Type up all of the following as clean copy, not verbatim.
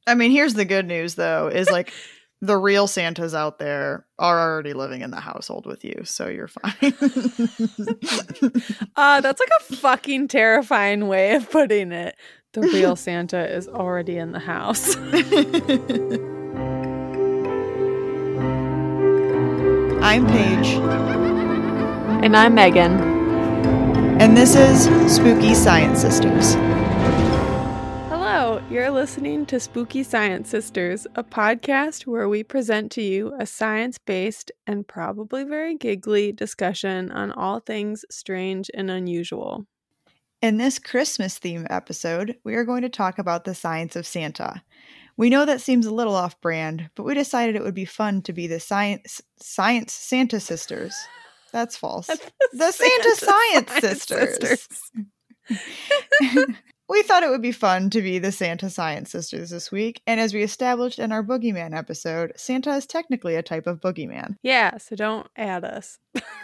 I mean, here's the good news, though, is like the real Santas out there are already living in the household with you, so you're fine. That's like a fucking terrifying way of putting it. The real Santa is already in the house. I'm Paige. And I'm Megan. And this is Spooky Science Sisters. Hello, you're listening to Spooky Science Sisters, a podcast where we present to you a science-based and probably very giggly discussion on all things strange and unusual. In this Christmas theme episode, we are going to talk about the science of Santa. We know that seems a little off-brand, but we decided it would be fun to be the science Santa Sisters. That's false. The Santa Science Sisters. We thought it would be fun to be the Santa Science Sisters this week, and as we established in our Boogeyman episode, Santa is technically a type of boogeyman. Yeah, so don't add us.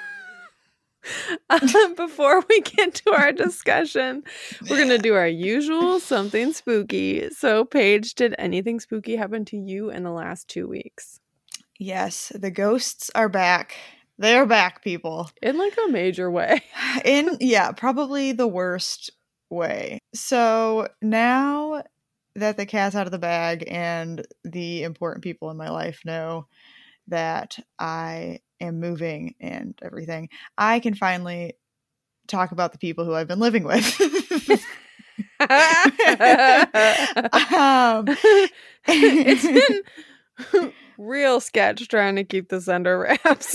Before we get to our discussion, we're going to do our usual something spooky. So, Paige, did anything spooky happen to you in the last 2 weeks? Yes, the ghosts are back. They're back, people. In like a major way. Probably the worst way. So now that the cat's out of the bag and the important people in my life know that I am moving and everything, I can finally talk about the people who I've been living with. It's been real sketch trying to keep this under wraps.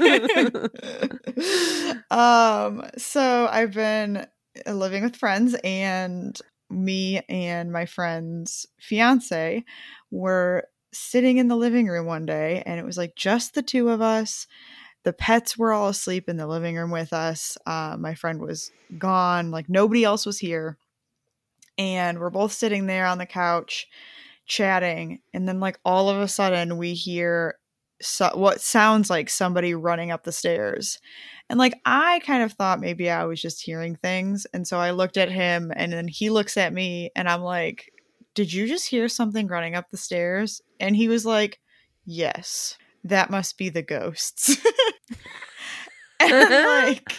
So I've been living with friends, and me and my friend's fiance were sitting in the living room one day, and it was like just the two of us. The pets were all asleep in the living room with us. My friend was gone, like nobody else was here, and we're both sitting there on the couch chatting, and then like all of a sudden we hear what sounds like somebody running up the stairs. And like I kind of thought maybe I was just hearing things, and so I looked at him, and then he looks at me, and I'm like, did you just hear something running up the stairs? And he was like, yes, that must be the ghosts. And I'm like,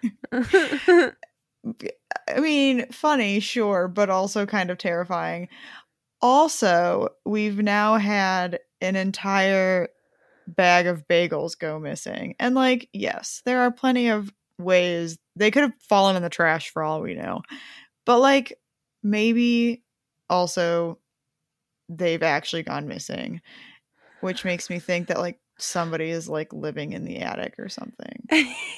I mean, funny, sure, but also kind of terrifying. Also, we've now had an entire bag of bagels go missing. And like, yes, there are plenty of ways they could have fallen in the trash for all we know. But like, maybe also they've actually gone missing, which makes me think that like somebody is like living in the attic or something.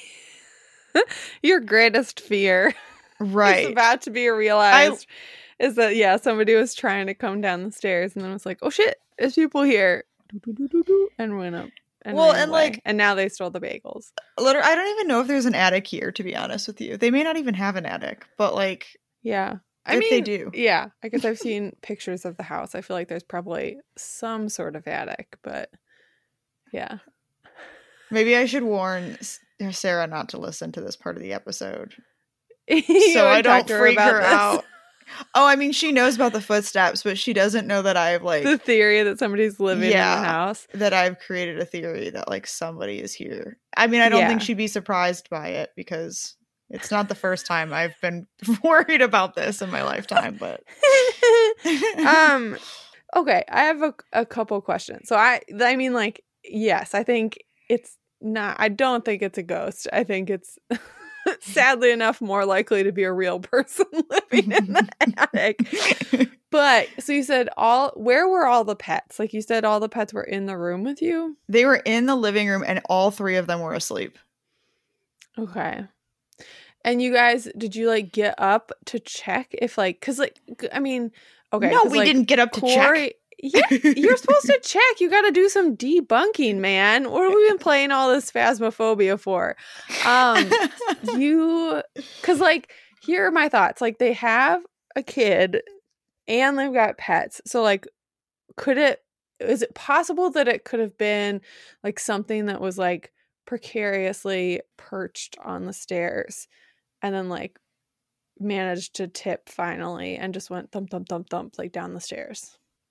Your greatest fear, right, is about to be realized. Is that, yeah, somebody was trying to come down the stairs and then was like, oh shit, there's people here, and went up and ran away. Like, and now they stole the bagels. Literally, I don't even know if there's an attic here, to be honest with you. They may not even have an attic, but like, yeah, I mean, they do. Yeah, I guess I've seen pictures of the house. I feel like there's probably some sort of attic, but yeah. Maybe I should warn Sarah not to listen to this part of the episode, so I don't freak her out. Oh, I mean, she knows about the footsteps, but she doesn't know that I've like the theory that somebody's living in the house. That I've created a theory that like somebody is here. I mean, I don't think she'd be surprised by it because it's not the first time I've been worried about this in my lifetime. But okay, I have a couple questions. So I mean, like, yes, I think it's not. I don't think it's a ghost. I think it's sadly enough more likely to be a real person living in the attic. But so you said where were all the pets? Like you said all the pets were in the room with you? They were in the living room and all three of them were asleep. Okay. And you guys, did you like get up to check if like, cause like, I mean, okay. No, we didn't get up to check. Yeah, you're supposed to check. You got to do some debunking, man. What have we been playing all this Phasmophobia for? Cause like, here are my thoughts. Like they have a kid and they've got pets. So like, is it possible that it could have been like something that was like precariously perched on the stairs and then like managed to tip finally and just went thump, thump, thump, thump, like down the stairs?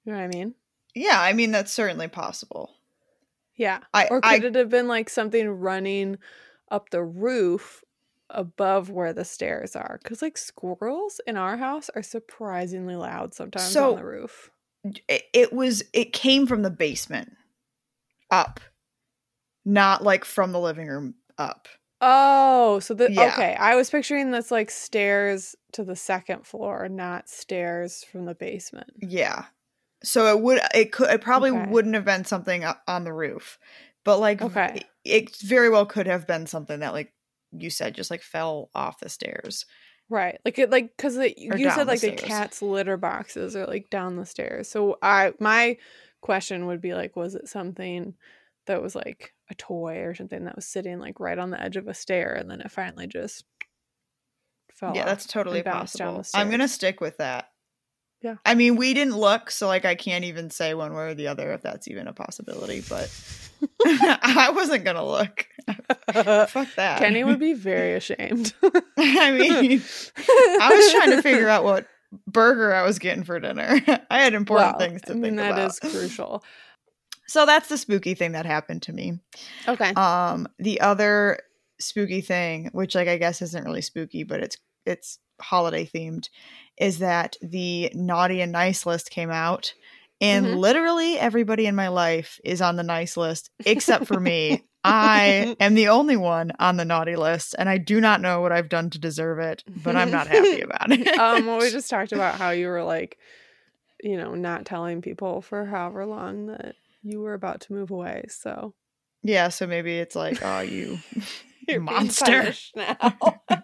You know what I mean? Yeah, I mean, that's certainly possible. Yeah. Or could it have been like something running up the roof above where the stairs are? Because like squirrels in our house are surprisingly loud sometimes on the roof. It came from the basement up, not like from the living room up. Oh, so okay. I was picturing this like stairs to the second floor, not stairs from the basement. Yeah. So it probably wouldn't have been something on the roof, but like it very well could have been something that, like you said, just like fell off the stairs. Right. Because you said like the cat's litter boxes are like down the stairs. So my question would be like, was it something that was like a toy or something that was sitting like right on the edge of a stair and then it finally just fell off? Yeah, that's totally possible. Down the stairs. I'm going to stick with that. Yeah. I mean, we didn't look, so like I can't even say one way or the other if that's even a possibility, but I wasn't going to look. Fuck that. Kenny would be very ashamed. I mean, I was trying to figure out what burger I was getting for dinner. I had important things to think about. That is crucial. So that's the spooky thing that happened to me. Okay. The other spooky thing, which like I guess isn't really spooky, but it's holiday themed, is that the naughty and nice list came out, and literally everybody in my life is on the nice list except for me. I am the only one on the naughty list, and I do not know what I've done to deserve it, but I'm not happy about it. Well, we just talked about how you were like, not telling people for however long that you were about to move away. So yeah, so maybe it's like, oh, you you're monster now.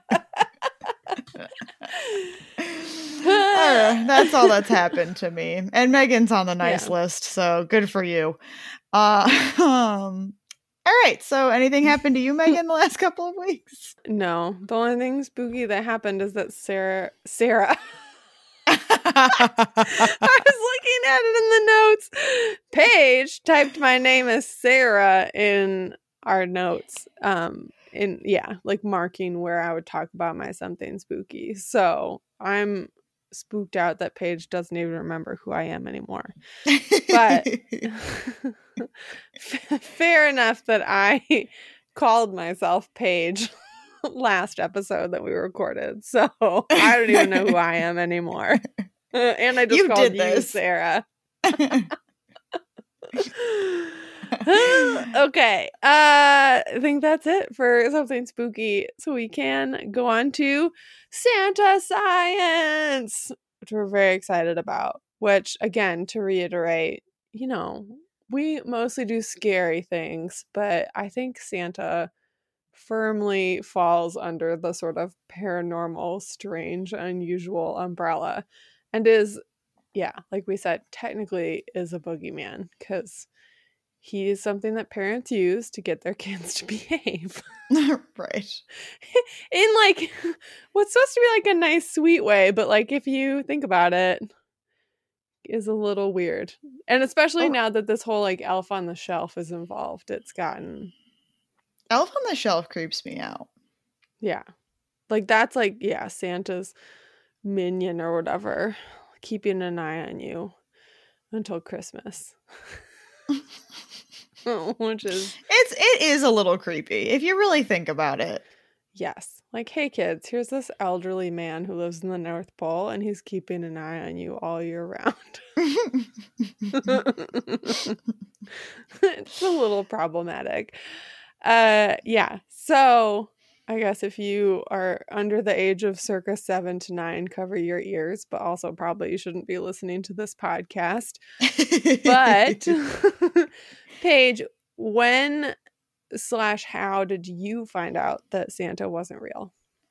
That's all that's happened to me. And Megan's on the nice list, so good for you. All right, so anything happened to you, Megan, the last couple of weeks? No, the only thing spooky that happened is that Sarah I was looking at it in the notes. Paige typed my name as Sarah in our notes. Like marking where I would talk about my something spooky. So I'm spooked out that Paige doesn't even remember who I am anymore. But fair enough that I called myself Paige last episode that we recorded. So I don't even know who I am anymore. And I just called you Sarah. Okay. I think that's it for something spooky. So we can go on to Santa Science, which we're very excited about. Which, again, to reiterate, we mostly do scary things, but I think Santa firmly falls under the sort of paranormal, strange, unusual umbrella and is, like we said, technically is a boogeyman because he is something that parents use to get their kids to behave. Right. In like what's supposed to be like a nice, sweet way, but like if you think about it, is a little weird. And especially now that this whole like Elf on the Shelf is involved, it's gotten... Elf on the Shelf creeps me out. Yeah. Like that's like, Santa's minion or whatever, keeping an eye on you until Christmas. Which is... It is a little creepy if you really think about it. Yes. Like, hey kids, here's this elderly man who lives in the North Pole and he's keeping an eye on you all year round. It's a little problematic. So I guess if you are under the age of circa 7 to 9, cover your ears, but also probably you shouldn't be listening to this podcast. But Paige, when/how did you find out that Santa wasn't real?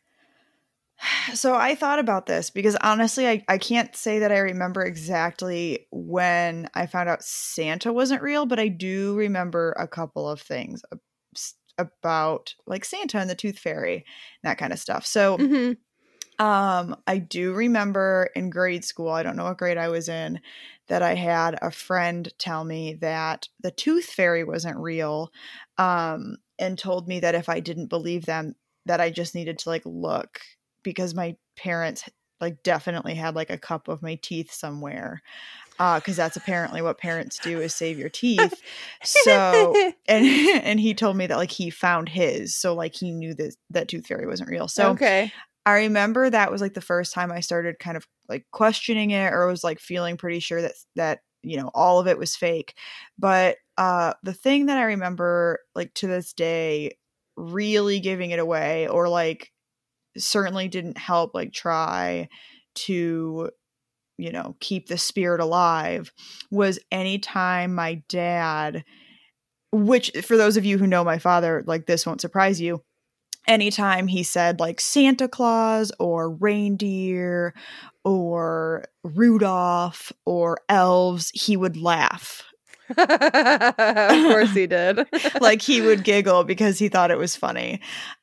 So I thought about this because honestly, I can't say that I remember exactly when I found out Santa wasn't real, but I do remember a couple of things about like Santa and the Tooth Fairy, that kind of stuff. So I do remember in grade school, I don't know what grade I was in, that I had a friend tell me that the Tooth Fairy wasn't real, and told me that if I didn't believe them, that I just needed to like look, because my parents like definitely had like a cup of my teeth somewhere. because that's apparently what parents do, is save your teeth. So, and he told me that like he found his, so like he knew that tooth fairy wasn't real. So Okay. I remember that was like the first time I started kind of like questioning it, or was like feeling pretty sure that all of it was fake. But the thing that I remember like to this day really giving it away, or like certainly didn't help like try to keep the spirit alive, was anytime my dad, which for those of you who know my father, like this won't surprise you, anytime he said like Santa Claus or reindeer or Rudolph or elves, he would laugh. Of course he did. Like he would giggle because he thought it was funny.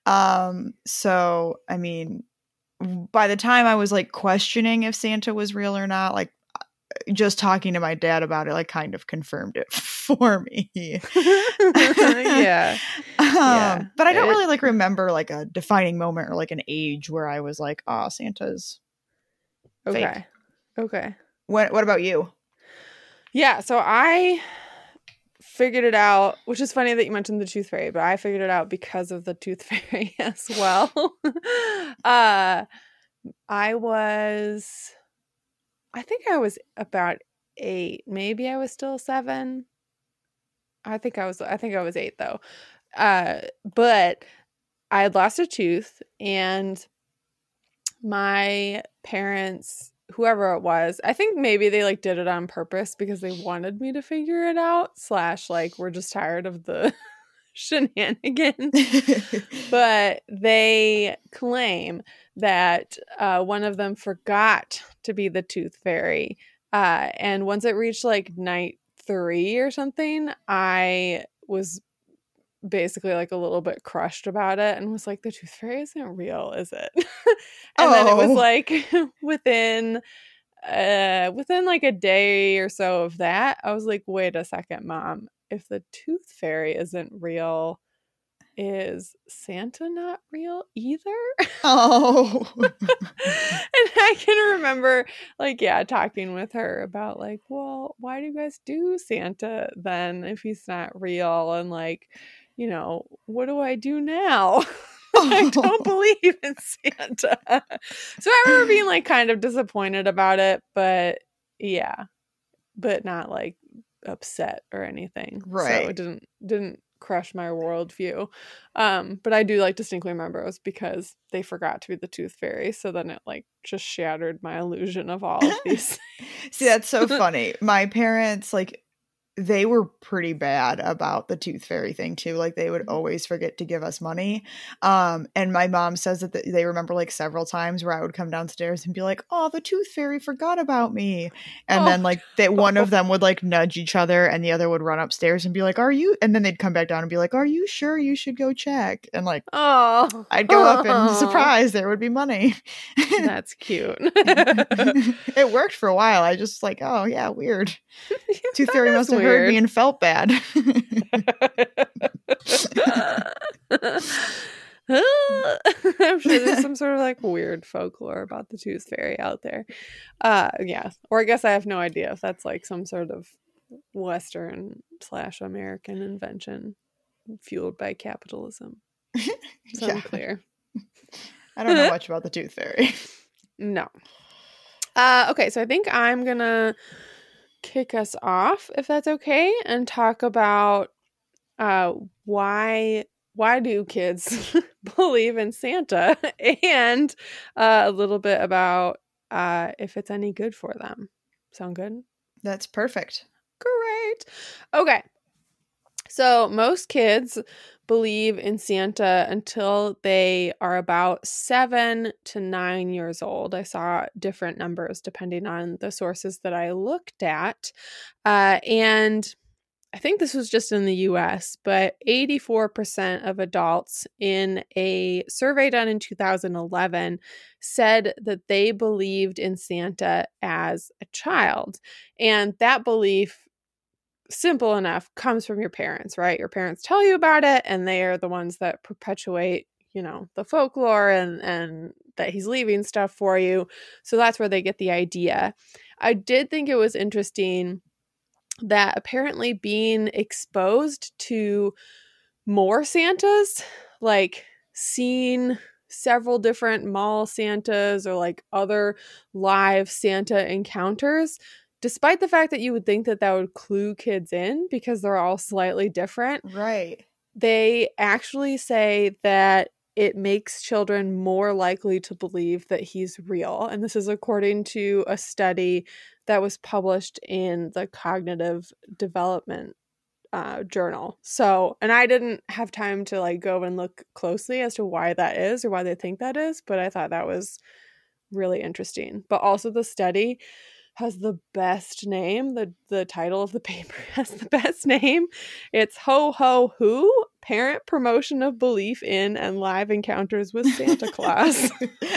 So I mean, by the time I was like questioning if Santa was real or not, like just talking to my dad about it like kind of confirmed it for me. Yeah. But I don't really like remember like a defining moment or like an age where I was like, oh, Santa's fake. Okay. What about you? Yeah, so I figured it out, which is funny that you mentioned the tooth fairy, but I figured it out because of the tooth fairy as well. I think I was about 8. Maybe I was still 7. I think I was 8 though. But I had lost a tooth, and my parents, whoever it was, I think maybe they like did it on purpose because they wanted me to figure it out, / like we're just tired of the shenanigans. But they claim that one of them forgot to be the tooth fairy, and once it reached like night 3 or something, I was basically like a little bit crushed about it and was like, the tooth fairy isn't real, is it? And then it was like within like a day or so of that, I was like, wait a second, Mom, if the tooth fairy isn't real, is Santa not real either? Oh. And I can remember like, talking with her about like, well, why do you guys do Santa then if he's not real? And like, what do I do now? I don't believe in Santa. So I remember being like kind of disappointed about it, but not like upset or anything. Right. So it didn't crush my worldview. But I do like distinctly remember it was because they forgot to be the tooth fairy. So then it like just shattered my illusion of all of these things. See, that's so funny. My parents, like, they were pretty bad about the tooth fairy thing too. Like they would always forget to give us money. And my mom says that they remember like several times where I would come downstairs and be like, oh, the tooth fairy forgot about me. And then like that one of them would like nudge each other and the other would run upstairs and be like, are you? And then they'd come back down and be like, are you sure you should go check? And like, I'd go up and surprise, there would be money. That's cute. It worked for a while. I just like, oh yeah, weird. Tooth fairy must have heard me and felt bad. I'm sure there's some sort of like weird folklore about the tooth fairy out there. Or I guess I have no idea if that's like some sort of Western / American invention fueled by capitalism. It's unclear. I don't know much about the tooth fairy. No. Okay, so I think I'm gonna kick us off, if that's okay, and talk about why do kids believe in Santa, and a little bit about if it's any good for them. Sound good? That's perfect. Great. Okay. So most kids believe in Santa until they are about 7 to 9 years old. I saw different numbers depending on the sources that I looked at. And I think this was just in the US, but 84% of adults in a survey done in 2011 said that they believed in Santa as a child. And that belief, simple enough, comes from your parents, right? Your parents tell you about it, and they are the ones that perpetuate the folklore and that he's leaving stuff for you. So that's where they get the idea. I did think it was interesting that apparently being exposed to more Santas, like seeing several different mall Santas or like other live Santa encounters, despite the fact that you would think that would clue kids in because they're all slightly different. Right. They actually say that it makes children more likely to believe that he's real. And this is according to a study that was published in the Cognitive Development journal. So, and I didn't have time to like go and look closely as to why that is or why they think that is, but I thought that was really interesting. But also the study has the best name. The title of the paper has the best name. It's Ho Ho Who, Parent Promotion of Belief in and Live Encounters with Santa Claus.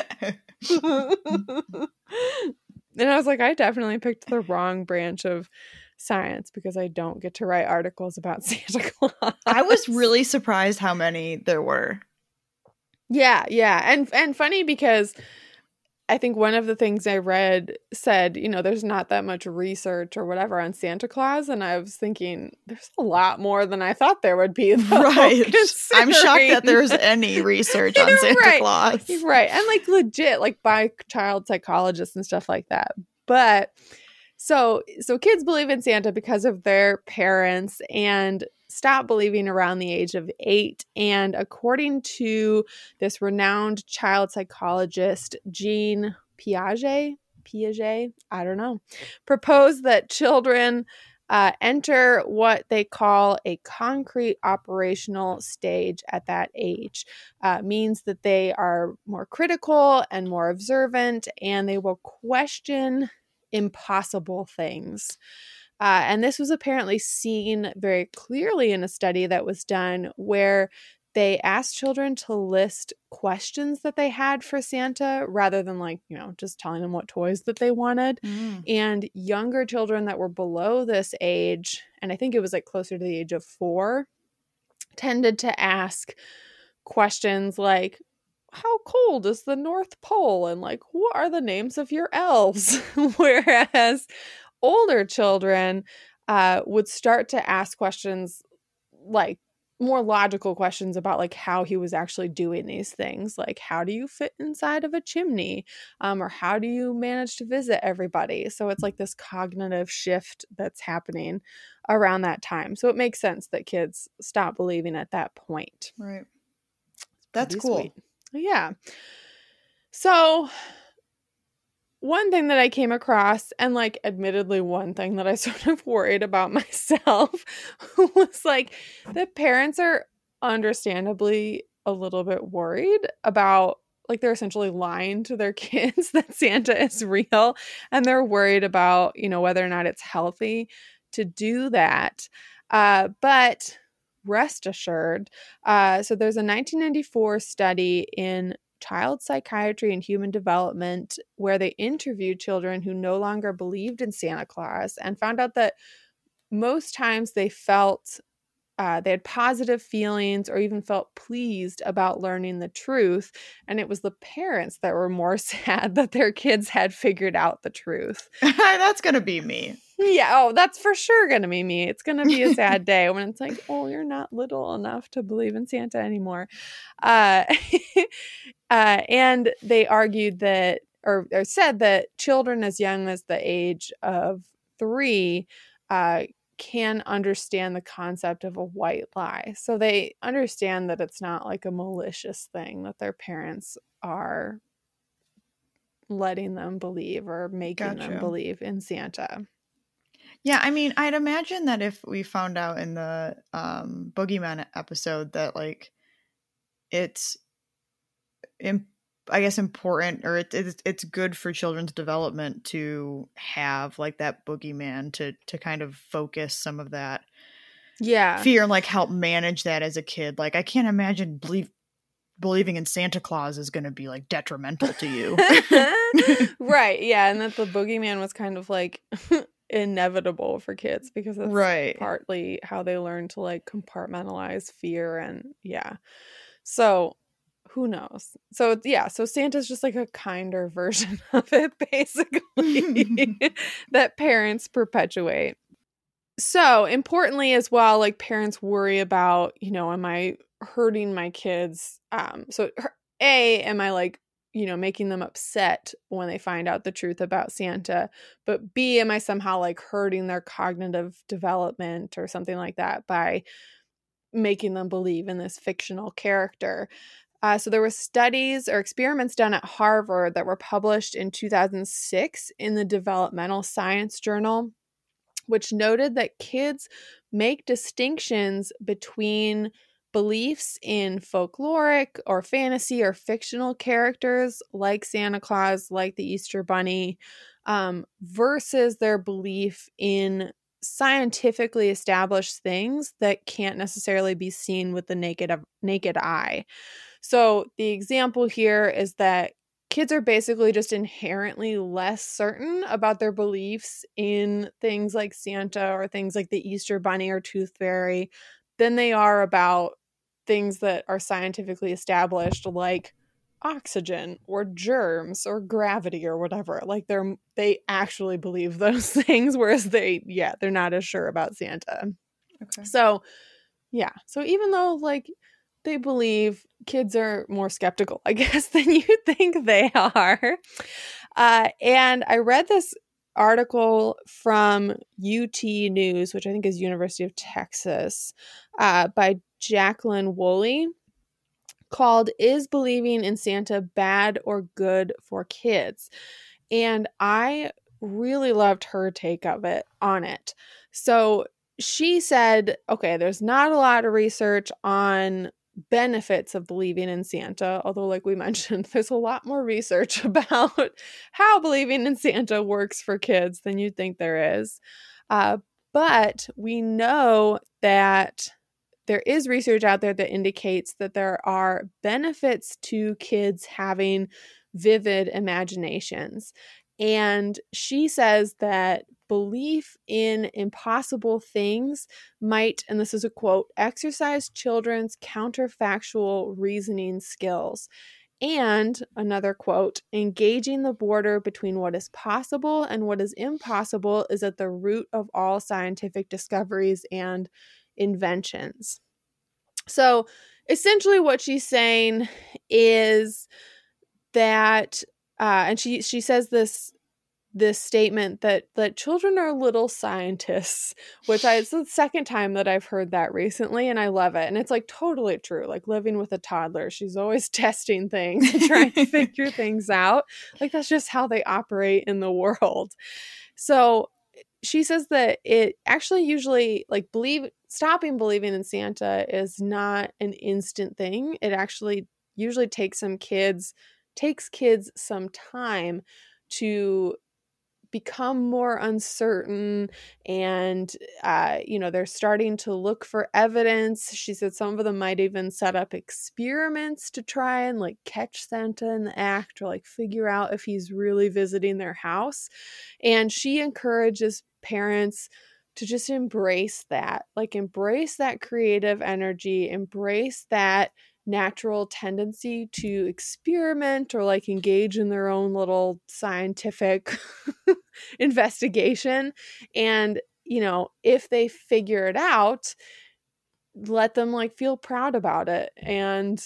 And I was like, I definitely picked the wrong branch of science because I don't get to write articles about Santa Claus. I was really surprised how many there were. Yeah. And funny because I think one of the things I read said, there's not that much research or whatever on Santa Claus. And I was thinking, there's a lot more than I thought there would be. Though, right. I'm shocked that there's any research on Santa Claus. Right. And like legit, like by child psychologists and stuff like that. But so kids believe in Santa because of their parents and stop believing around the age of 8. And according to this renowned child psychologist, Jean Piaget, I don't know, proposed that children enter what they call a concrete operational stage at that age. Means that they are more critical and more observant, and they will question impossible things. And this was apparently seen very clearly in a study that was done where they asked children to list questions that they had for Santa rather than just telling them what toys that they wanted. And younger children that were below this age, and I think it was like closer to the age of 4, tended to ask questions like, how cold is the North Pole? And like, what are the names of your elves? Whereas older children would start to ask questions like more logical questions about like how he was actually doing these things. Like, how do you fit inside of a chimney? Or how do you manage to visit everybody? So it's like this cognitive shift that's happening around that time. So it makes sense that kids stop believing at that point. Right. That's cool. Sweet. Yeah. So one thing that I came across, and like admittedly one thing that I sort of worried about myself, was like the parents are understandably a little bit worried about, like, they're essentially lying to their kids that Santa is real, and they're worried about, whether or not it's healthy to do that. But rest assured, so there's a 1994 study in Child Psychiatry and Human Development where they interviewed children who no longer believed in Santa Claus and found out that most times they felt they had positive feelings or even felt pleased about learning the truth. And it was the parents that were more sad that their kids had figured out the truth. That's going to be me. Yeah. Oh, that's for sure going to be me. It's going to be a sad day when it's like, oh, you're not little enough to believe in Santa anymore. And they argued that, or said that children as young as the age of 3 can understand the concept of a white lie. So they understand that it's not like a malicious thing that their parents are letting them believe or making them believe in Santa. Yeah, I mean, I'd imagine that if we found out in the Boogeyman episode that like it's I guess important, or it's good for children's development to have like that boogeyman to kind of focus some of that fear and like help manage that as a kid. Like, I can't imagine believing in Santa Claus is going to be like detrimental to you. Right. Yeah. And that the boogeyman was kind of like inevitable for kids because it's partly how they learn to like compartmentalize fear. And yeah. So who knows? So yeah, so Santa's just like a kinder version of it, basically, that parents perpetuate. So importantly as well, like parents worry about, am I hurting my kids? Am I like, making them upset when they find out the truth about Santa? But B, am I somehow like hurting their cognitive development or something like that by making them believe in this fictional character? So there were studies or experiments done at Harvard that were published in 2006 in the Developmental Science Journal, which noted that kids make distinctions between beliefs in folkloric or fantasy or fictional characters like Santa Claus, like the Easter Bunny, versus their belief in scientifically established things that can't necessarily be seen with the naked eye. So the example here is that kids are basically just inherently less certain about their beliefs in things like Santa or things like the Easter Bunny or Tooth Fairy than they are about things that are scientifically established, like oxygen or germs or gravity or whatever. Like they actually believe those things, whereas they're not as sure about Santa. Okay. So yeah. So even though like they believe, kids are more skeptical, I guess, than you think they are. And I read this article from UT News, which I think is University of Texas, by Jacqueline Woolley, called "Is Believing in Santa Bad or Good for Kids?" And I really loved her take on it. So she said, okay, there's not a lot of research on benefits of believing in Santa, although like we mentioned, there's a lot more research about how believing in Santa works for kids than you'd think there is. But we know that there is research out there that indicates that there are benefits to kids having vivid imaginations. And she says that belief in impossible things might, and this is a quote, exercise children's counterfactual reasoning skills. And another quote, engaging the border between what is possible and what is impossible is at the root of all scientific discoveries and inventions. So essentially what she's saying is that, and she says this statement that children are little scientists, which it's the second time that I've heard that recently, and I love it. And it's like totally true. Like living with a toddler, she's always testing things and trying to figure things out. Like that's just how they operate in the world. So she says that it actually usually like stopping believing in Santa is not an instant thing. It actually usually takes kids some time to become more uncertain, and they're starting to look for evidence. She said some of them might even set up experiments to try and like catch Santa in the act or like figure out if he's really visiting their house. And she encourages parents to just embrace that creative energy, embrace that natural tendency to experiment or like engage in their own little scientific investigation. And, if they figure it out, let them like feel proud about it and,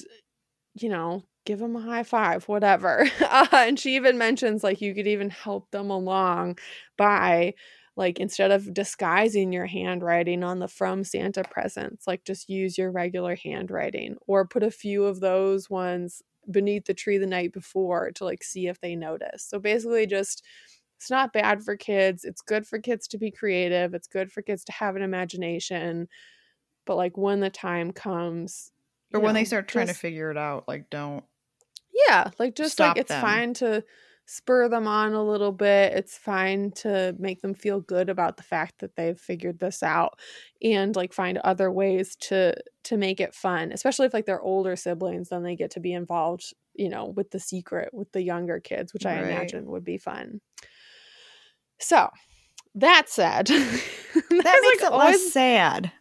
give them a high five, whatever. And she even mentions like you could even help them along by like, instead of disguising your handwriting on the From Santa presents, like just use your regular handwriting or put a few of those ones beneath the tree the night before to like see if they notice. So basically just, it's not bad for kids. It's good for kids to be creative. It's good for kids to have an imagination. But like when the time comes, or when they start trying to figure it out, like don't. Yeah, like just stop like it's them. fine to spur them on a little bit. It's fine to make them feel good about the fact that they've figured this out and like find other ways to make it fun, especially if like they're older siblings, then they get to be involved, with the secret with the younger kids, which I imagine would be fun. So that said, that makes it less sad.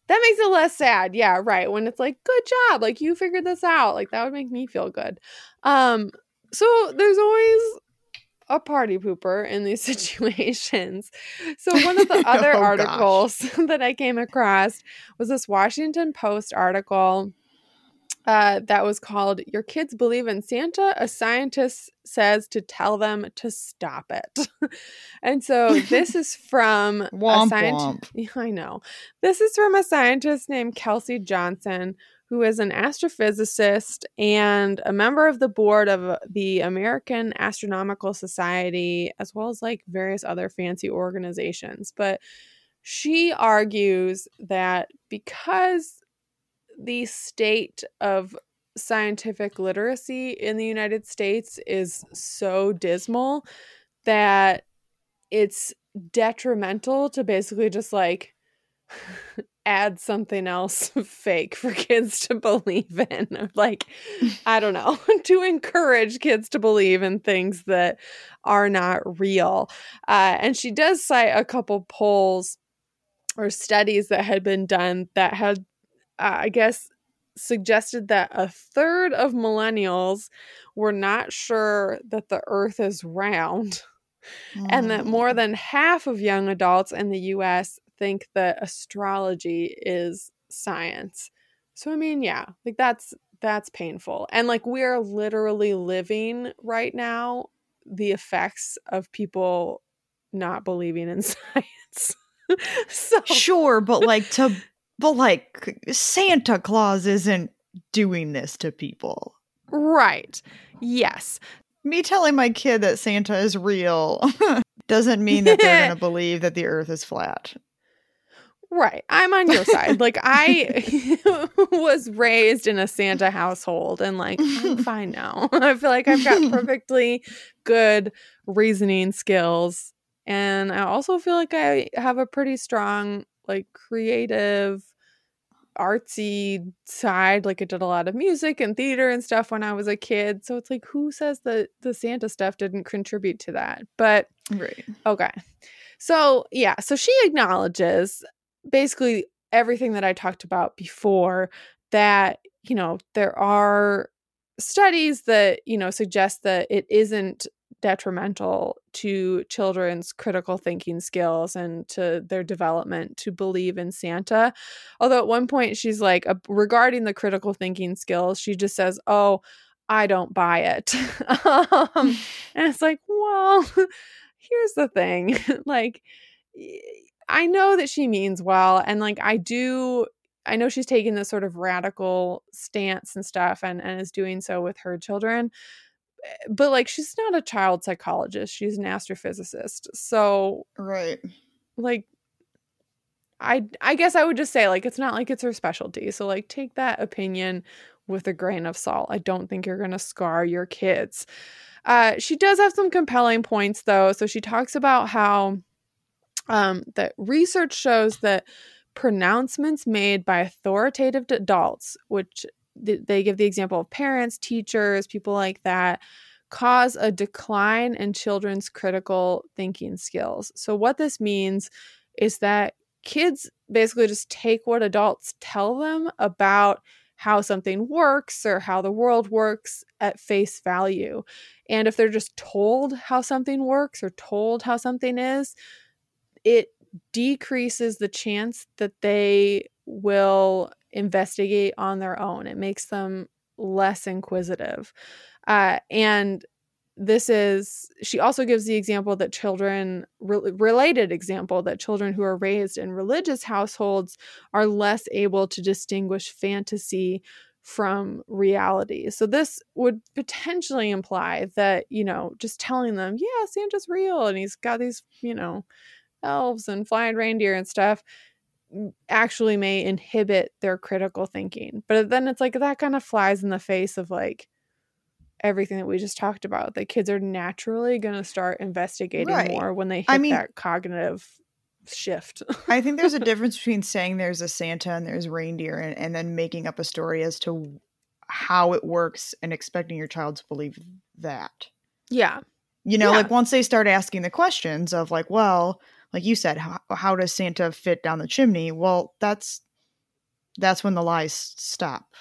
That makes it less sad. Yeah, right. When it's like, good job, like you figured this out. Like that would make me feel good. So there's always a party pooper in these situations. So one of the other articles that I came across was this Washington Post article that was called "Your Kids Believe in Santa? A Scientist Says to Tell Them to Stop It." And so this is from a scientist. Yeah, I know. This is from a scientist named Kelsey Johnson, who is an astrophysicist and a member of the board of the American Astronomical Society, as well as like various other fancy organizations. But she argues that because the state of scientific literacy in the United States is so dismal that it's detrimental to basically just like add something else fake for kids to believe in. Like, I don't know, to encourage kids to believe in things that are not real. And she does cite a couple polls or studies that had been done that had, I guess, suggested that a third of millennials were not sure that the earth is round. And that more than half of young adults in the US think that astrology is science. So I mean, yeah, like that's painful. And like we're literally living right now the effects of people not believing in science. So sure, but Santa Claus isn't doing this to people. Right. Yes. Me telling my kid that Santa is real doesn't mean that they're going to believe that the earth is flat. Right. I'm on your side. Like, I was raised in a Santa household and like, I'm fine now. I feel like I've got perfectly good reasoning skills. And I also feel like I have a pretty strong, like, creative, artsy side. Like I did a lot of music and theater and stuff when I was a kid. So it's like, who says that the Santa stuff didn't contribute to that? But right. Okay. So yeah, so she acknowledges basically everything that I talked about before, that, you know, there are studies that, you know, suggest that it isn't detrimental to children's critical thinking skills and to their development to believe in Santa. Although at one point she's like, regarding the critical thinking skills, she just says, "Oh, I don't buy it." And it's like, well, here's the thing. Like, I know that she means well, and like I know she's taking this sort of radical stance and stuff and is doing so with her children. But like, she's not a child psychologist. She's an astrophysicist. So, right. Like, I guess I would just say, like, it's not like it's her specialty. So, like, take that opinion with a grain of salt. I don't think you're going to scar your kids. She does have some compelling points, though. So she talks about how that research shows that pronouncements made by authoritative adults, which they give the example of parents, teachers, people like that, cause a decline in children's critical thinking skills. So what this means is that kids basically just take what adults tell them about how something works or how the world works at face value. And if they're just told how something works or told how something is, it decreases the chance that they will investigate on their own. It makes them less inquisitive. And she also gives the example that related example that children who are raised in religious households are less able to distinguish fantasy from reality. So this would potentially imply that, you know, just telling them, yeah, Santa's real and he's got these, you know, elves and flying reindeer and stuff, actually may inhibit their critical thinking. But then it's like that kind of flies in the face of like everything that we just talked about, that kids are naturally going to start investigating more when they hit that cognitive shift. I think there's a difference between saying there's a Santa and there's reindeer and then making up a story as to how it works and expecting your child to believe that. Yeah. You know, like once they start asking the questions of like, well, like you said, how does Santa fit down the chimney? Well, that's that's when the lies stop.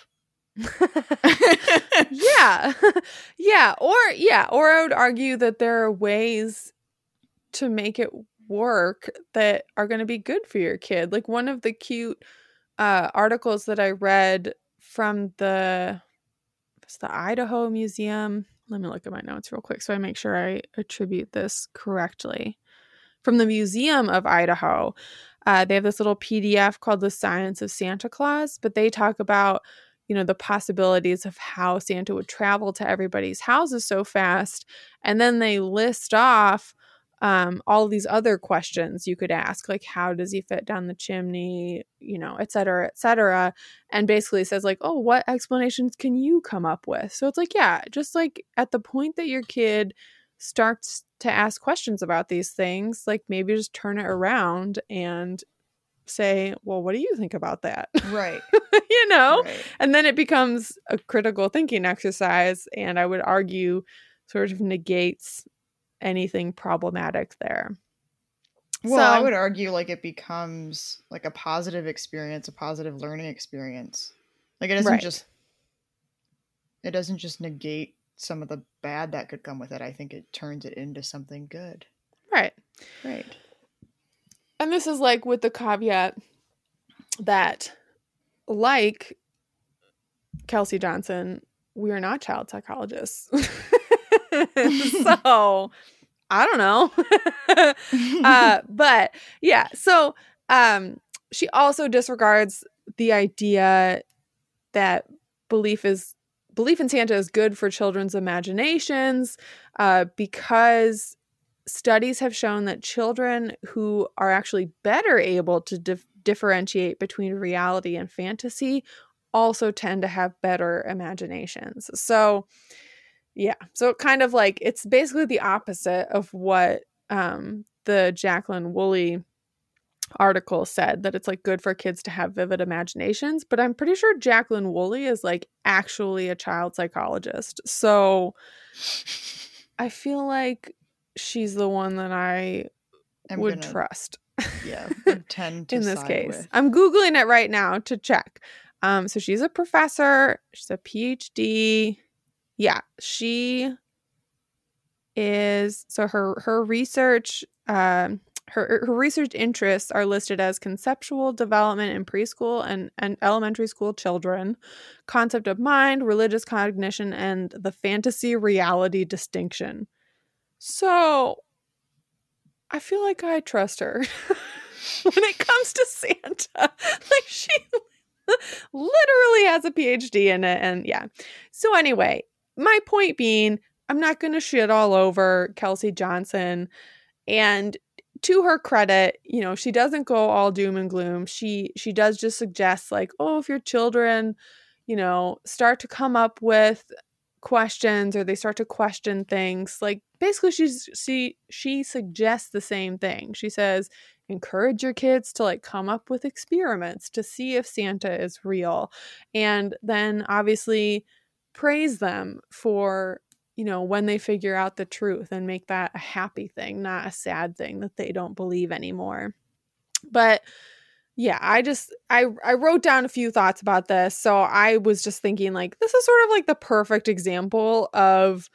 Yeah. Yeah. Or I would argue that there are ways to make it work that are going to be good for your kid. Like one of the cute articles that I read from the Idaho Museum. Let me look at my notes real quick so I make sure I attribute this correctly. From the Museum of Idaho, they have this little PDF called The Science of Santa Claus, but they talk about, the possibilities of how Santa would travel to everybody's houses so fast. And then they list off all these other questions you could ask, like how does he fit down the chimney, et cetera, et cetera. And basically says like, oh, what explanations can you come up with? So it's like, yeah, just like at the point that your kid starts to ask questions about these things, like maybe just turn it around and say, well, what do you think about that? Right. Right. And then it becomes a critical thinking exercise. And I would argue sort of negates anything problematic there. Well, I would argue like it becomes like a positive experience, a positive learning experience. Like it doesn't just negate some of the bad that could come with it. I think it turns it into something good. Right. And this is like with the caveat that, like Kelsey Johnson, we are not child psychologists. So I don't know. But yeah, so she also disregards the idea that belief in Santa is good for children's imaginations, because studies have shown that children who are actually better able to differentiate between reality and fantasy also tend to have better imaginations. So yeah, so kind of like it's basically the opposite of what the Jacqueline Woolley article said, that it's like good for kids to have vivid imaginations. But I'm pretty sure Jacqueline Woolley is like actually a child psychologist. So I feel like she's the one that I would trust. Yeah, would tend to in this case. With. I'm Googling it right now to check. So she's a professor. She's a PhD. Yeah, she is. So her research, her research interests are listed as conceptual development in preschool and elementary school children, concept of mind, religious cognition, and the fantasy reality distinction. So I feel like I trust her when it comes to Santa. Like she literally has a PhD in it. And yeah. So anyway, my point being, I'm not going to shit all over Kelsey Johnson. And to her credit, she doesn't go all doom and gloom. She does just suggest like, oh, if your children, start to come up with questions or they start to question things, like basically she suggests the same thing. She says, encourage your kids to like come up with experiments to see if Santa is real, and then obviously praise them for when they figure out the truth and make that a happy thing, not a sad thing that they don't believe anymore. But yeah, I wrote down a few thoughts about this. So I was just thinking like, this is sort of like the perfect example of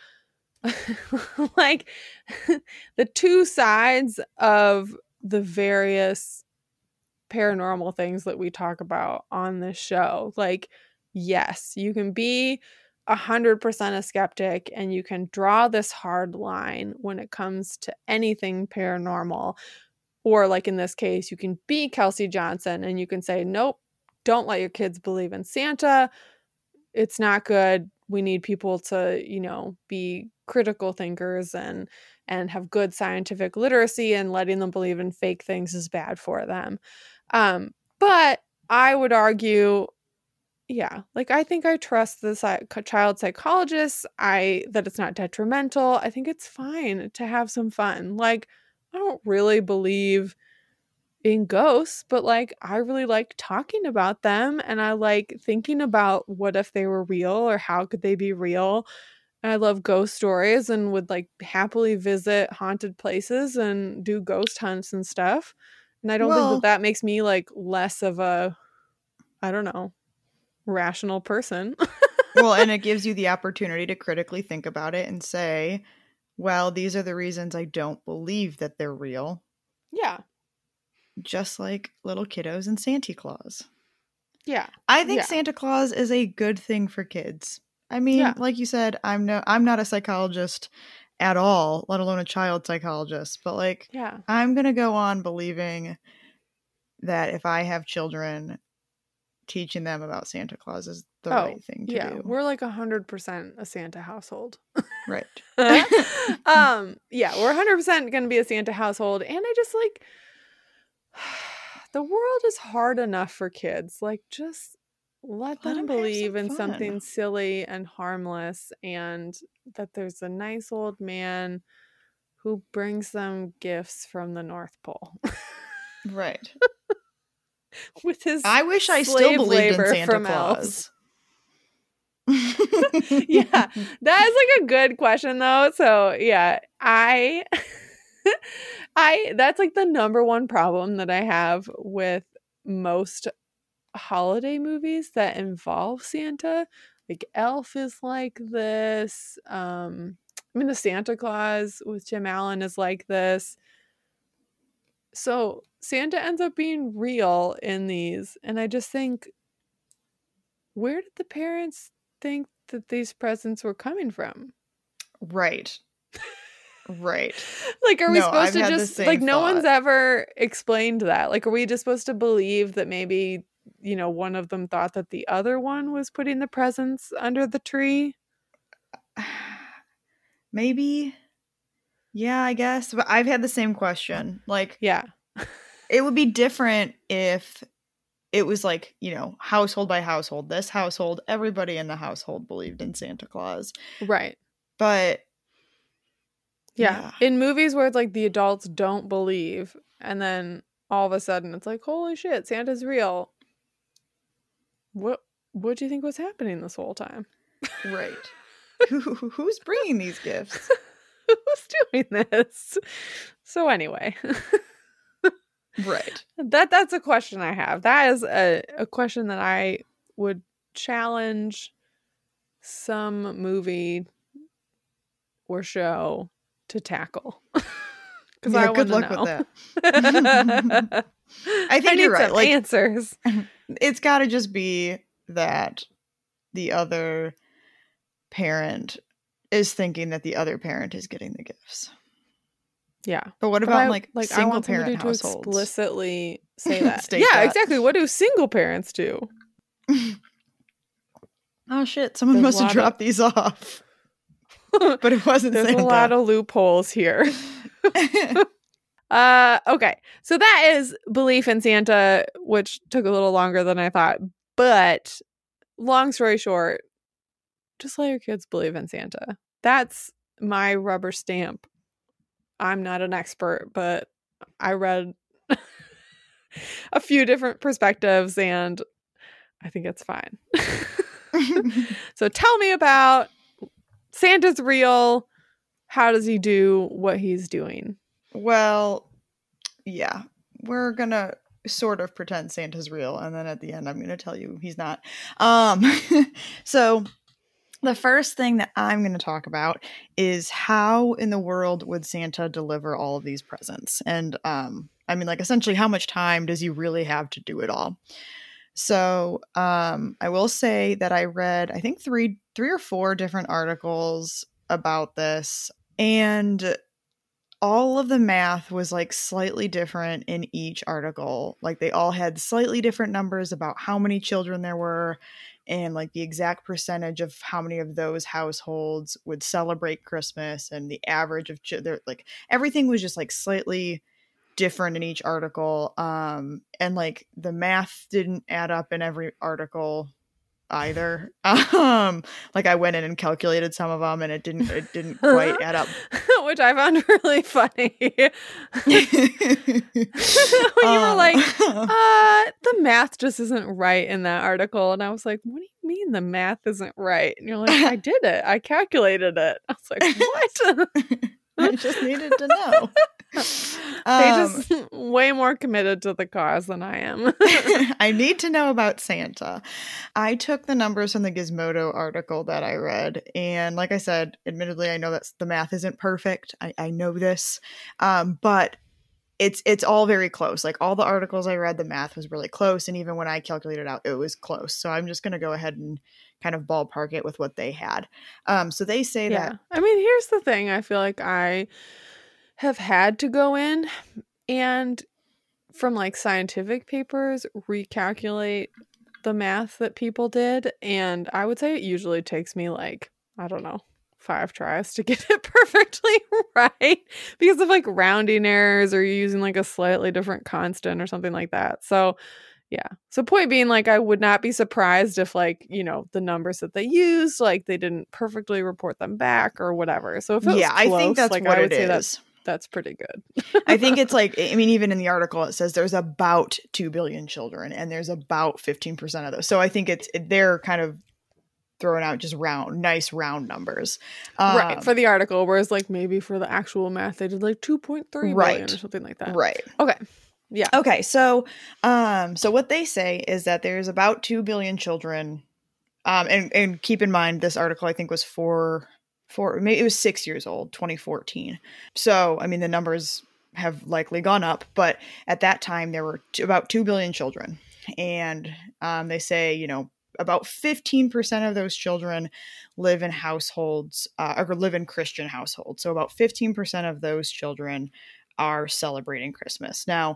like the two sides of the various paranormal things that we talk about on this show. Like, yes, you can be 100% a skeptic and you can draw this hard line when it comes to anything paranormal. Or like in this case, you can be Kelsey Johnson and you can say, nope, don't let your kids believe in Santa. It's not good. We need people to, be critical thinkers and have good scientific literacy, and letting them believe in fake things is bad for them. But I would argue, yeah, like I think I trust the child psychologists, that it's not detrimental. I think it's fine to have some fun. Like, I don't really believe in ghosts, but like I really like talking about them, and I like thinking about what if they were real or how could they be real. And I love ghost stories and would like happily visit haunted places and do ghost hunts and stuff. And I don't think that makes me like less of a I don't know, rational person. Well, and it gives you the opportunity to critically think about it and say, well, these are the reasons I don't believe that they're real. Yeah. Just like little kiddos and Santa Claus. Yeah. I think Santa Claus is a good thing for kids. I mean, like you said, I'm not a psychologist at all, let alone a child psychologist, but like, I'm going to go on believing that if I have children, teaching them about Santa Claus is the right thing to do. We're like 100% a Santa household. Right. We're 100% going to be a Santa household. And I just like, the world is hard enough for kids. Like, just let them believe in something silly and harmless, and that there's a nice old man who brings them gifts from the North Pole. Right. With his I wish I still believed in Santa Claus. Yeah, that is like a good question though. So yeah, I that's like the number one problem that I have with most holiday movies that involve Santa. Like Elf is like this. I mean, the Santa Claus with Tim Allen is like this. So Santa ends up being real in these, and I just think, where did the parents think that these presents were coming from? Right. Right. Like, are we supposed to just, like, no one's ever explained that. Like, are we just supposed to believe that maybe, you know, one of them thought that the other one was putting the presents under the tree? Maybe. Yeah, I guess. But I've had the same question. Like, yeah, it would be different if it was like, you know, household by household. This household, everybody in the household believed in Santa Claus. Right. But yeah, in movies where it's like the adults don't believe, and then all of a sudden it's like, holy shit, Santa's real. What do you think was happening this whole time? Right. Who's bringing these gifts? Who's doing this? So anyway. Right. That's a question I have. That is a question that I would challenge some movie or show to tackle. Yeah, good luck with that. I think you're right. Like, answers. It's got to just be that the other parent is thinking that the other parent is getting the gifts. Yeah. But what about like single parent households? To explicitly say that. Yeah, exactly. What do single parents do? Oh shit, someone must have dropped these off. But it wasn't There's Santa. A lot of loopholes here. Okay. So that is belief in Santa, which took a little longer than I thought. But long story short, just let your kids believe in Santa. That's my rubber stamp. I'm not an expert, but I read a few different perspectives and I think it's fine. So tell me about Santa's real. How does he do what he's doing? Well, yeah, we're going to sort of pretend Santa's real. And then at the end, I'm going to tell you he's not. So the first thing that I'm going to talk about is how in the world would Santa deliver all of these presents? And I mean, like, essentially, how much time does he really have to do it all? So I will say that I read, I think, three or four different articles about this, and all of the math was like slightly different in each article. Like, they all had slightly different numbers about how many children there were, and like the exact percentage of how many of those households would celebrate Christmas, and the average of like everything was just like slightly different in each article. And like the math didn't add up in every article either. Like, I went in and calculated some of them and it didn't quite add up. Which I found really funny. When you were like, the math just isn't right in that article. And I was like, what do you mean the math isn't right? And you're like, I did it. I calculated it. I was like, what? I just needed to know. They just way more committed to the cause than I am. I need to know about Santa. I took the numbers from the Gizmodo article that I read. And like I said, admittedly, I know that the math isn't perfect. I know this. But it's all very close. Like all the articles I read, the math was really close. And even when I calculated out, it was close. So I'm just going to go ahead and kind of ballpark it with what they had. So they say that. I mean, here's the thing. I feel like I have had to go in and from like scientific papers recalculate the math that people did. And I would say it usually takes me like, I don't know, 5 tries to get it perfectly right because of like rounding errors or you're using like a slightly different constant or something like that. So yeah. So point being, like, I would not be surprised if, like, you know, the numbers that they used, like, they didn't perfectly report them back or whatever. So if it was close, I think that's like, what I would it say is. That's pretty good. I think it's like, I mean, even in the article, it says there's about 2 billion children and there's about 15% of those. So I think they're kind of throwing out just nice round numbers. Right. For the article, whereas like maybe for the actual math, they did like 2.3 billion or something like that. Right. Okay. Yeah. Okay. So what they say is that there's about 2 billion children. And keep in mind, this article, I think, was maybe it was 6 years old, 2014. So, I mean, the numbers have likely gone up, but at that time there were about 2 billion children. And they say, you know, about 15% of those children live in households or live in Christian households. So about 15% of those children are celebrating Christmas. Now,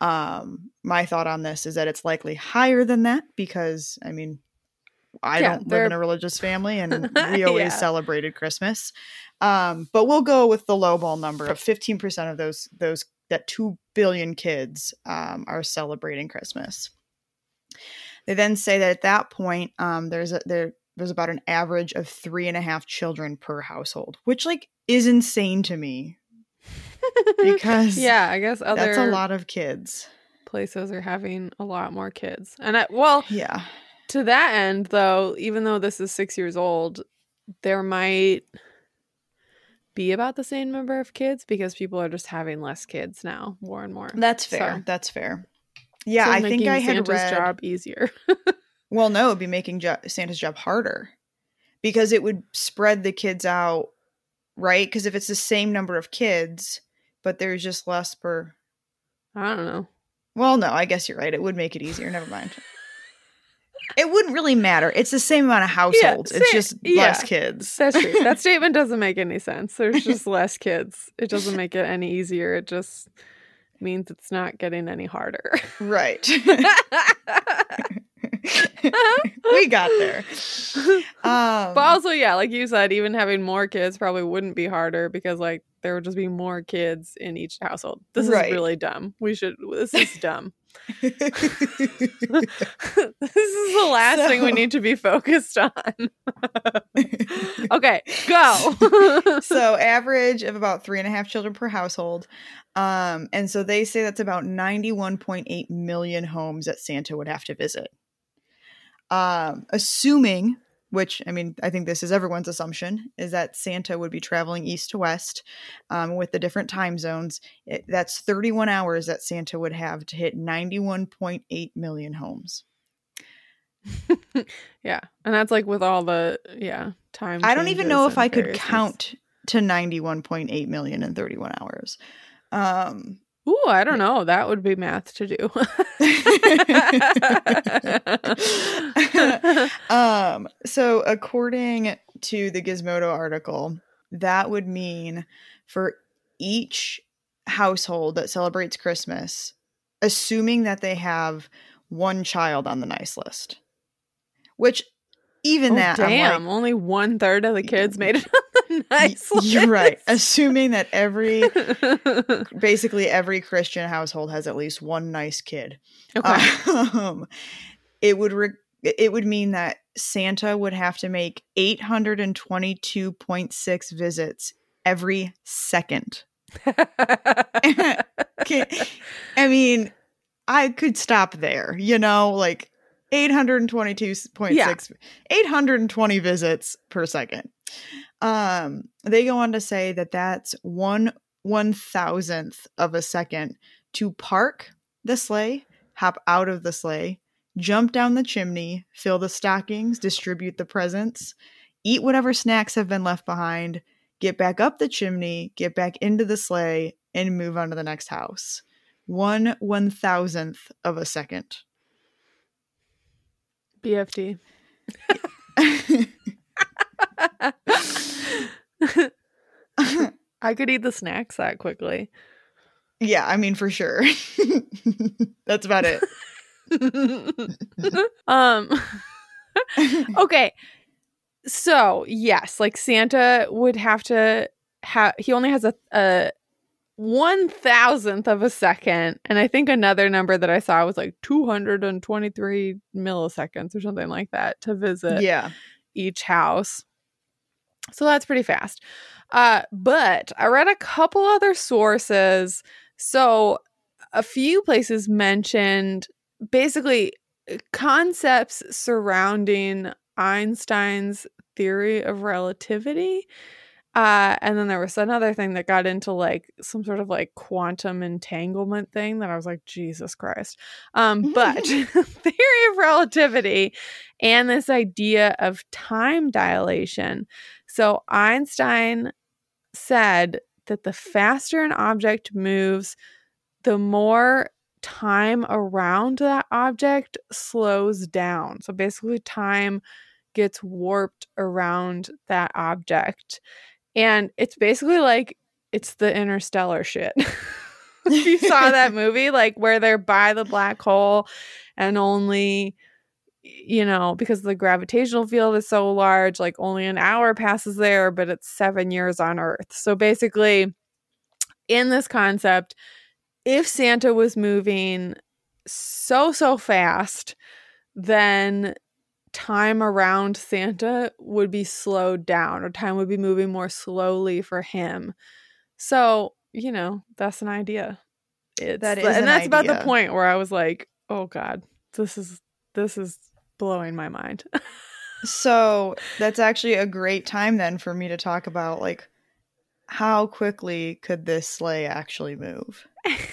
my thought on this is that it's likely higher than that because, I mean, I don't live in a religious family and we always celebrated Christmas. But we'll go with the lowball number of 15% of those that 2 billion kids are celebrating Christmas. They then say that at that point, there's about an average of 3.5 children per household, which like is insane to me. Because I guess that's a lot of kids. Places are having a lot more kids. And to that end, though, even though this is 6 years old, there might be about the same number of kids because people are just having less kids now, more and more. That's fair. So, that's fair. Yeah, I think I had Santa's job easier. Well, no, it would be making Santa's job harder because it would spread the kids out, right? Because if it's the same number of kids, but there's just less per. I don't know. Well, no, I guess you're right. It would make it easier. Never mind. It wouldn't really matter. It's the same amount of households. It's just less kids. That's true. That statement doesn't make any sense. There's just less kids. It doesn't make it any easier. It just means it's not getting any harder. Right. We got there. But also, like you said, even having more kids probably wouldn't be harder because like there would just be more kids in each household. This is really dumb. This is dumb. This is the last thing we need to be focused on. Okay, go. So average of about 3.5 children per household. And so they say that's about 91.8 million homes that Santa would have to visit. Assuming, which, I mean, I think this is everyone's assumption, is that Santa would be traveling east to west with the different time zones. That's 31 hours that Santa would have to hit 91.8 million homes. Yeah. And that's like with all the, time. I don't even know if I could count to 91.8 million in 31 hours. Ooh, I don't know. That would be math to do. So according to the Gizmodo article, that would mean for each household that celebrates Christmas, assuming that they have one child on the nice list, which even damn, I'm like, only 1/3 of the kids made it on the nice list. You're right. Assuming that basically every Christian household has at least one nice kid. Okay. It would mean that Santa would have to make 822.6 visits every second. I mean, I could stop there, like 822.6, 820 visits per second. They go on to say that that's one 1/1000th of a second to park the sleigh, hop out of the sleigh, jump down the chimney, fill the stockings, distribute the presents, eat whatever snacks have been left behind, get back up the chimney, get back into the sleigh, and move on to the next house. 1/1000th of a second. BFT. I could eat the snacks that quickly. Yeah, I mean, for sure. That's about it. Okay. So, yes, like Santa would have to have, he only has a 1/1000th of a second. And I think another number that I saw was like 223 milliseconds or something like that to visit each house. So that's pretty fast. But I read a couple other sources. So a few places mentioned basically concepts surrounding Einstein's theory of relativity. And then there was another thing that got into like some sort of like quantum entanglement thing that I was like, Jesus Christ. But theory of relativity and this idea of time dilation. So Einstein said that the faster an object moves, the more time around that object slows down. So basically time gets warped around that object. And it's basically like it's the interstellar shit. If you saw that movie, like where they're by the black hole and only, you know, because the gravitational field is so large, like only an hour passes there, but it's 7 years on Earth. So basically, in this concept, if Santa was moving so fast, then time around Santa would be slowed down, or time would be moving more slowly for him. So, you know, that's an idea. That's about the point where I was like, oh God, this is blowing my mind. So that's actually a great time then for me to talk about like how quickly could this sleigh actually move?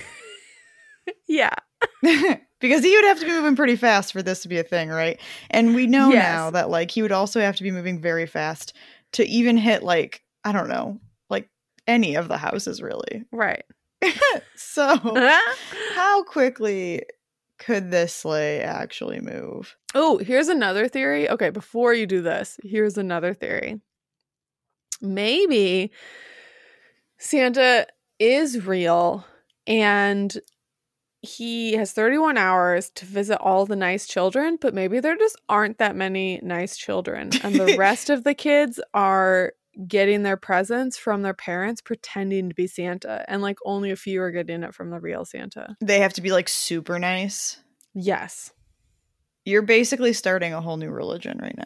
Yeah. Because he would have to be moving pretty fast for this to be a thing, right? And we know now that like he would also have to be moving very fast to even hit like, I don't know, like any of the houses really. Right. So how quickly could this sleigh actually move? Oh, here's another theory. Okay, before you do this, here's another theory. Maybe Santa is real and he has 31 hours to visit all the nice children, but maybe there just aren't that many nice children. And the rest of the kids are getting their presents from their parents pretending to be Santa. And like only a few are getting it from the real Santa. They have to be like super nice. Yes. You're basically starting a whole new religion right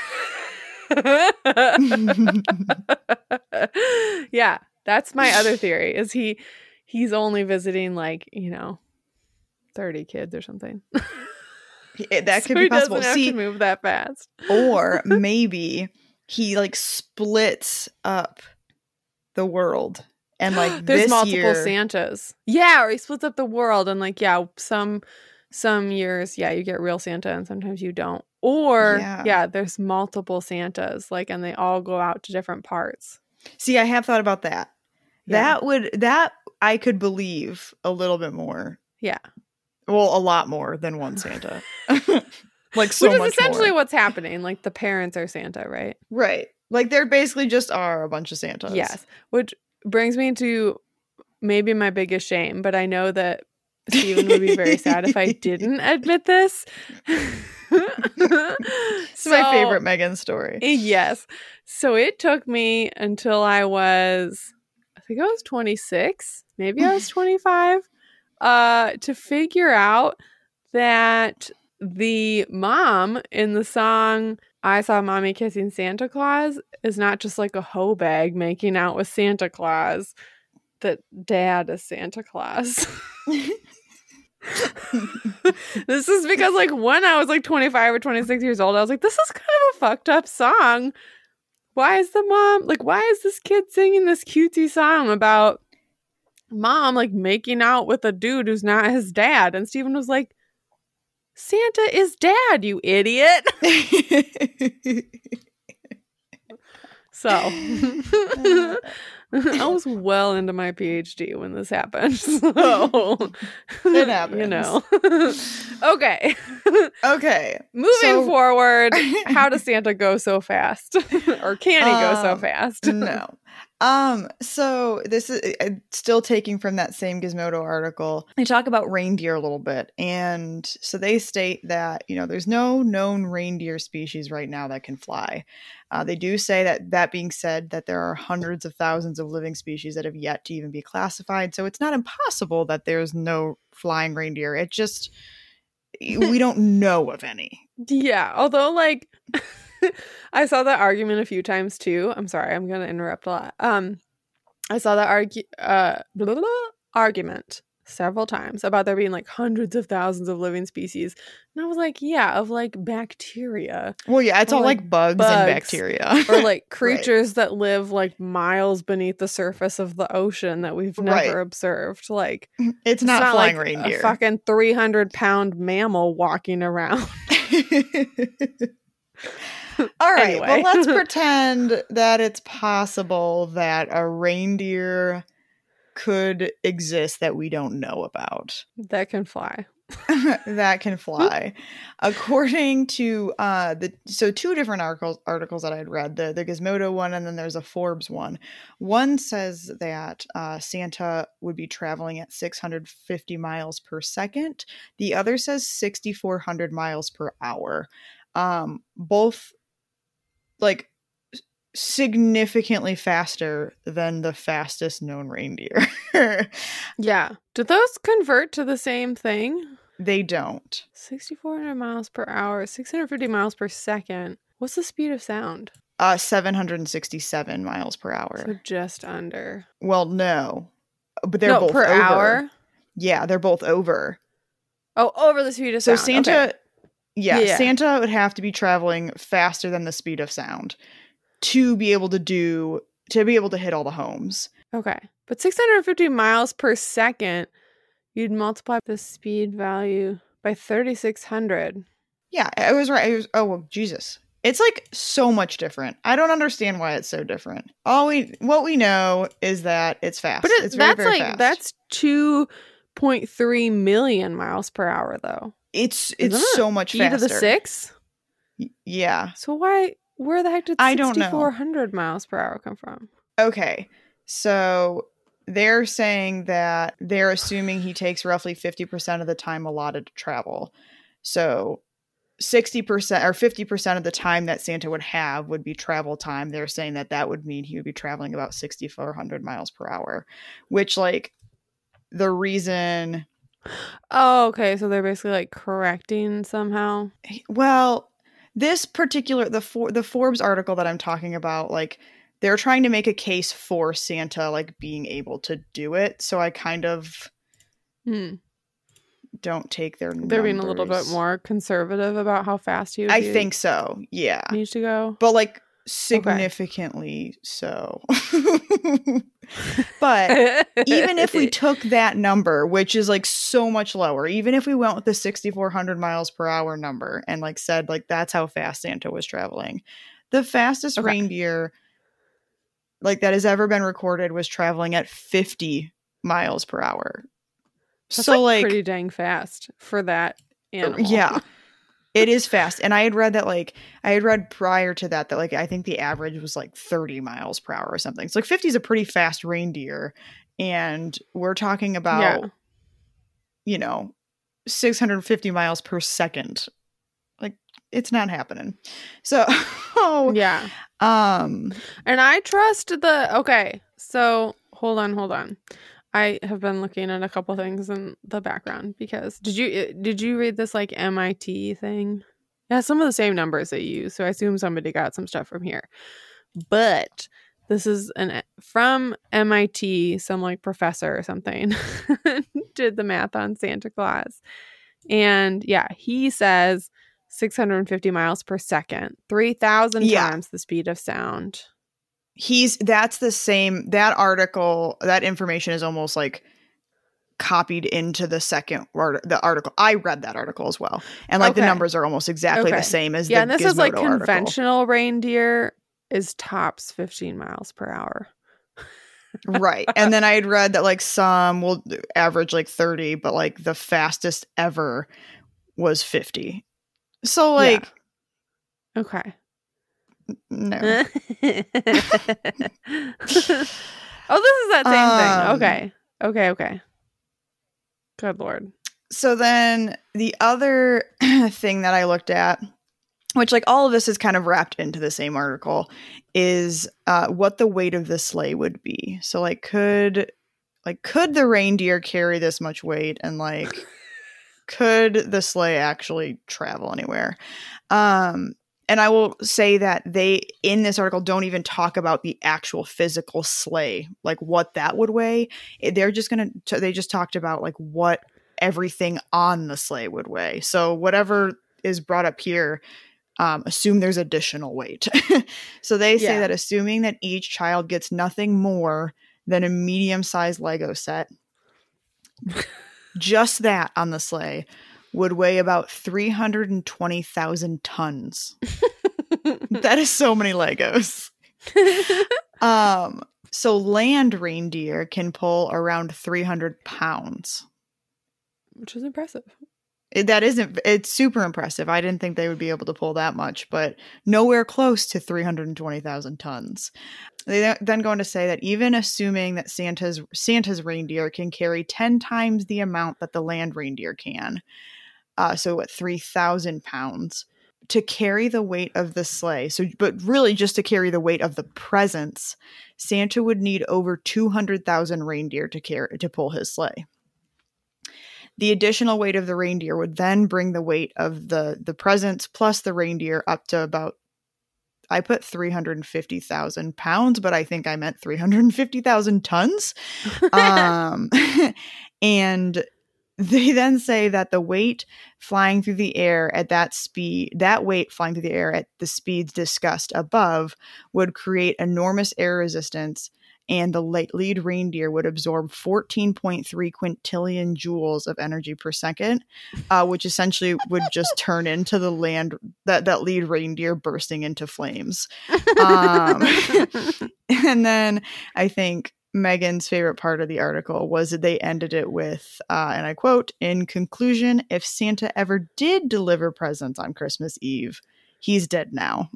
now. Yeah, that's my other theory is he's only visiting like, you know, 30 kids or something. That could be possible. He doesn't have to move that fast. Or maybe he like splits up the world and like there's this multiple year... Santas. Yeah, or he splits up the world and like some years, you get real Santa and sometimes you don't. Or there's multiple Santas, like, and they all go out to different parts. See, I have thought about that. Yeah. That I could believe a little bit more. Yeah. Well, a lot more than one Santa. Like so much more. Which is essentially what's happening. Like the parents are Santa, right? Right. Like there basically just are a bunch of Santas. Yes. Which brings me to maybe my biggest shame, but I know that Steven would be very sad if I didn't admit this. It's my favorite Megan story. Yes. So it took me until I was 26, maybe I was 25, to figure out that the mom in the song I Saw Mommy Kissing Santa Claus is not just like a hoe bag making out with Santa Claus, that dad is Santa Claus. This is because like when I was like 25 or 26 years old, I was like, this is kind of a fucked up song. Why is the mom, like, why is this kid singing this cutesy song about mom like making out with a dude who's not his dad. And Stephen was like, Santa is dad, you idiot. So I was well into my PhD when this happened. So it happens. You know. Okay. Okay. Moving forward, how does Santa go so fast? Or can he go so fast? No. So this is still taking from that same Gizmodo article. They talk about reindeer a little bit. And so they state that, there's no known reindeer species right now that can fly. They do say that being said, that there are hundreds of thousands of living species that have yet to even be classified. So it's not impossible that there's no flying reindeer. It just, we don't know of any. Yeah. Although like, I saw that argument a few times too. I'm sorry, I'm going to interrupt a lot. I saw that argument several times about there being like hundreds of thousands of living species. And I was like, yeah, of like bacteria. Well, yeah, it's all like bugs and bacteria. Or like creatures that live like miles beneath the surface of the ocean that we've never observed. Like, it's not flying like reindeer. A fucking 300-pound mammal walking around. All right, anyway. well, let's pretend that it's possible that a reindeer could exist that we don't know about. That can fly. That can fly. According to two different articles that I had read, the Gizmodo one, and then there's a Forbes one. One says that Santa would be traveling at 650 miles per second. The other says 6,400 miles per hour. Both like significantly faster than the fastest known reindeer. Yeah. Do those convert to the same thing? They don't. 6,400 miles per hour, 650 miles per second. What's the speed of sound? 767 miles per hour. So just under. Well, no. But they're both per over. Hour? Yeah, they're both over. Oh, over the speed of sound. So Santa... Okay. Yeah, Santa would have to be traveling faster than the speed of sound to be able to hit all the homes. Okay. But 650 miles per second, you'd multiply the speed value by 3,600. Yeah, I was right. Oh, well, Jesus. It's like so much different. I don't understand why it's so different. What we know is that it's fast. But it's very, very fast. That's 2.3 million miles per hour though. It's so much faster. E to the 6? Yeah. So where the heck did 6,400 miles per hour come from? Okay. So they're saying that they're assuming he takes roughly 50% of the time allotted to travel. So 60% or 50% of the time that Santa would have would be travel time. They're saying that would mean he would be traveling about 6,400 miles per hour, which like the reason... Oh, okay. So they're basically like correcting somehow. Well, this particular the Forbes article that I'm talking about, like they're trying to make a case for Santa like being able to do it. So I kind of don't take their numbers. They're being a little bit more conservative about how fast he would I think so. Yeah. Needs to go. But like significantly so. But even if we took that number, which is like so much lower, even if we went with the 6,400 miles per hour number and like said like that's how fast Santa was traveling, the fastest reindeer like that has ever been recorded was traveling at 50 miles per hour. That's so like pretty dang fast for that animal. Yeah. It is fast. And I had read prior to that like I think the average was like 30 miles per hour or something. So like 50 is a pretty fast reindeer. And we're talking about, 650 miles per second. Like it's not happening. So yeah. And I trust so hold on. I have been looking at a couple things in the background because did you read this like MIT thing? It has some of the same numbers they use, so I assume somebody got some stuff from here. But this is from MIT, some like professor or something did the math on Santa Claus. And yeah, he says 650 miles per second, 3,000 times the speed of sound. That's the same, that article, that information is almost like copied into the the article. I read that article as well. And like the numbers are almost exactly the same as the and this Gizmodo is like article. Conventional reindeer is tops 15 miles per hour. Right. And then I had read that like some will average like 30, but like the fastest ever was 50. So like okay. No. Oh, this is that same thing. Okay. Good Lord. So then the other thing that I looked at, which like all of this is kind of wrapped into the same article, is what the weight of the sleigh would be. So like could the reindeer carry this much weight, and like could the sleigh actually travel anywhere? And I will say that they, in this article, don't even talk about the actual physical sleigh, like what that would weigh. They're just they just talked about like what everything on the sleigh would weigh. So whatever is brought up here, assume there's additional weight. So they say that assuming that each child gets nothing more than a medium-sized Lego set, just that on the sleigh would weigh about 320,000 tons. That is so many Legos. So land reindeer can pull around 300 pounds. Which is impressive. It's super impressive. I didn't think they would be able to pull that much, but nowhere close to 320,000 tons. They then go on to say that even assuming that Santa's reindeer can carry 10 times the amount that the land reindeer can, so at 3,000 pounds, to carry the weight of the sleigh, but really just to carry the weight of the presents, Santa would need over 200,000 reindeer to pull his sleigh. The additional weight of the reindeer would then bring the weight of the presents plus the reindeer up to about, I put 350,000 pounds, but I think I meant 350,000 tons. And they then say that the weight flying through the air at that weight flying through the air at the speeds discussed above would create enormous air resistance, and the lead reindeer would absorb 14.3 quintillion joules of energy per second, which essentially would just turn into the that lead reindeer bursting into flames. And then I think Megan's favorite part of the article was that they ended it with, and I quote, "In conclusion, if Santa ever did deliver presents on Christmas Eve, he's dead now."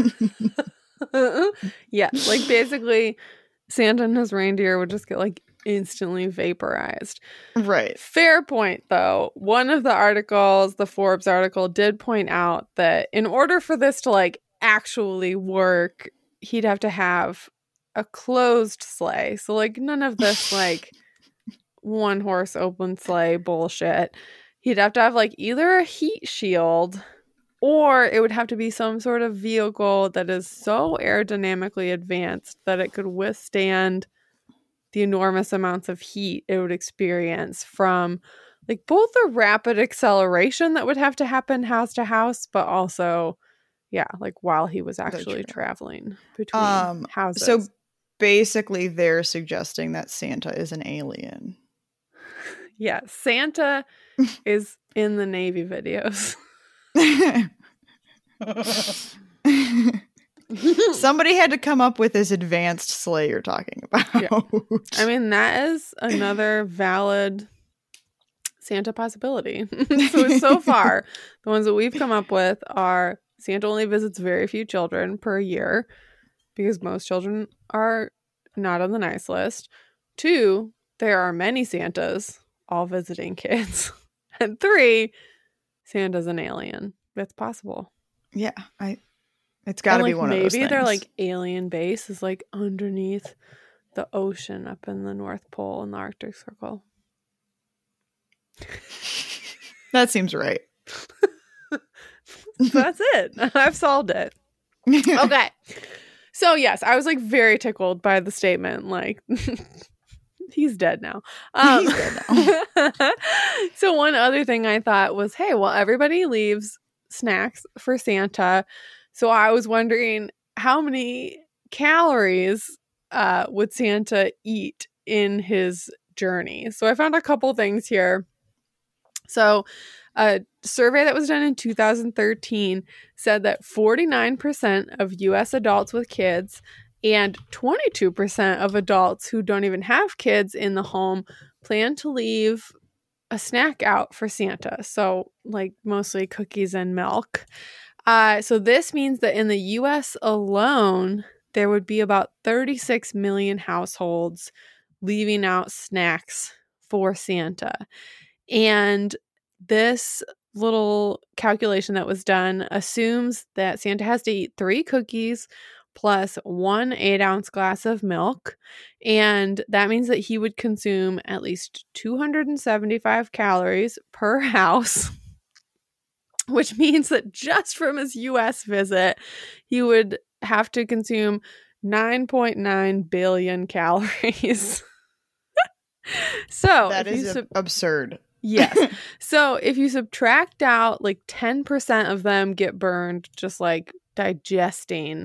Yeah, like basically Santa and his reindeer would just get like instantly vaporized. Right. Fair point, though. One of the articles, the Forbes article, did point out that in order for this to like actually work, he'd have to have a closed sleigh. So like none of this like one horse open sleigh bullshit. He'd have to have like either a heat shield, or it would have to be some sort of vehicle that is so aerodynamically advanced that it could withstand the enormous amounts of heat it would experience from like both the rapid acceleration that would have to happen house to house, but also, like while he was actually traveling between houses. So basically they're suggesting that Santa is an alien. Yeah, Santa is in the Navy videos. Somebody had to come up with this advanced sleigh you're talking about. Yeah. I mean, that is another valid Santa possibility. So far, the ones that we've come up with are Santa only visits very few children per year because most children are not on the nice list. 2, there are many Santas all visiting kids. And 3, Santa's an alien. That's possible. Yeah, it's got to be one of those things. Maybe their like alien base is like underneath the ocean up in the North Pole in the Arctic Circle. That seems right. That's it. I've solved it. Okay. So yes, I was like very tickled by the statement. Like, he's dead now. He's dead now. So one other thing I thought was, hey, well, everybody leaves snacks for Santa. So I was wondering how many calories would Santa eat in his journey? So I found a couple things here. So a survey that was done in 2013 said that 49% of U.S. adults with kids and 22% of adults who don't even have kids in the home plan to leave a snack out for Santa. So like mostly cookies and milk. So this means that in the U.S. alone, there would be about 36 million households leaving out snacks for Santa. And this little calculation that was done assumes that Santa has to eat 3 cookies plus 1 8-ounce glass of milk. And that means that he would consume at least 275 calories per house, which means that just from his US visit, he would have to consume 9.9 billion calories. So that is absurd. Yes. So if you subtract out like 10% of them get burned just like digesting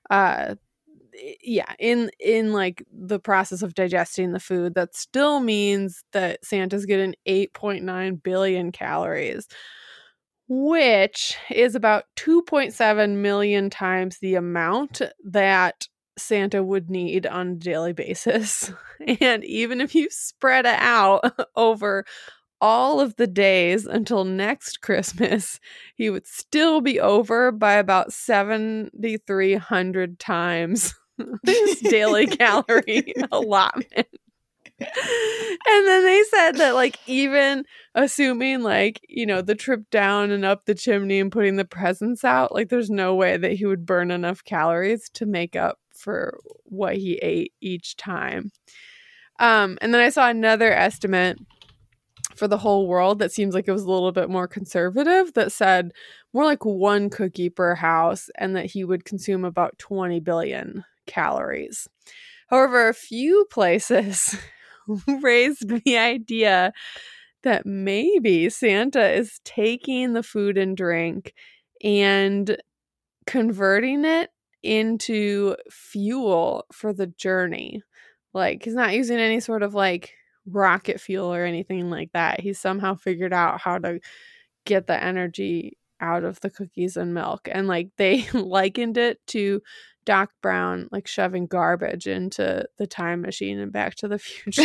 in like the process of digesting the food, that still means that Santa's getting 8.9 billion calories, which is about 2.7 million times the amount that Santa would need on a daily basis. And even if you spread it out over all of the days until next Christmas, he would still be over by about 7,300 times his daily calorie allotment. And then they said that like even assuming like, you know, the trip down and up the chimney and putting the presents out, like there's no way that he would burn enough calories to make up for what he ate each time. And then I saw another estimate for the whole world that seems like it was a little bit more conservative, that said more like 1 cookie per house and that he would consume about 20 billion calories. However, a few places raised the idea that maybe Santa is taking the food and drink and converting it into fuel for the journey. Like he's not using any sort of like rocket fuel or anything like that. He's somehow figured out how to get the energy out of the cookies and milk. And like they likened it to Doc Brown like shoving garbage into the time machine and Back to the Future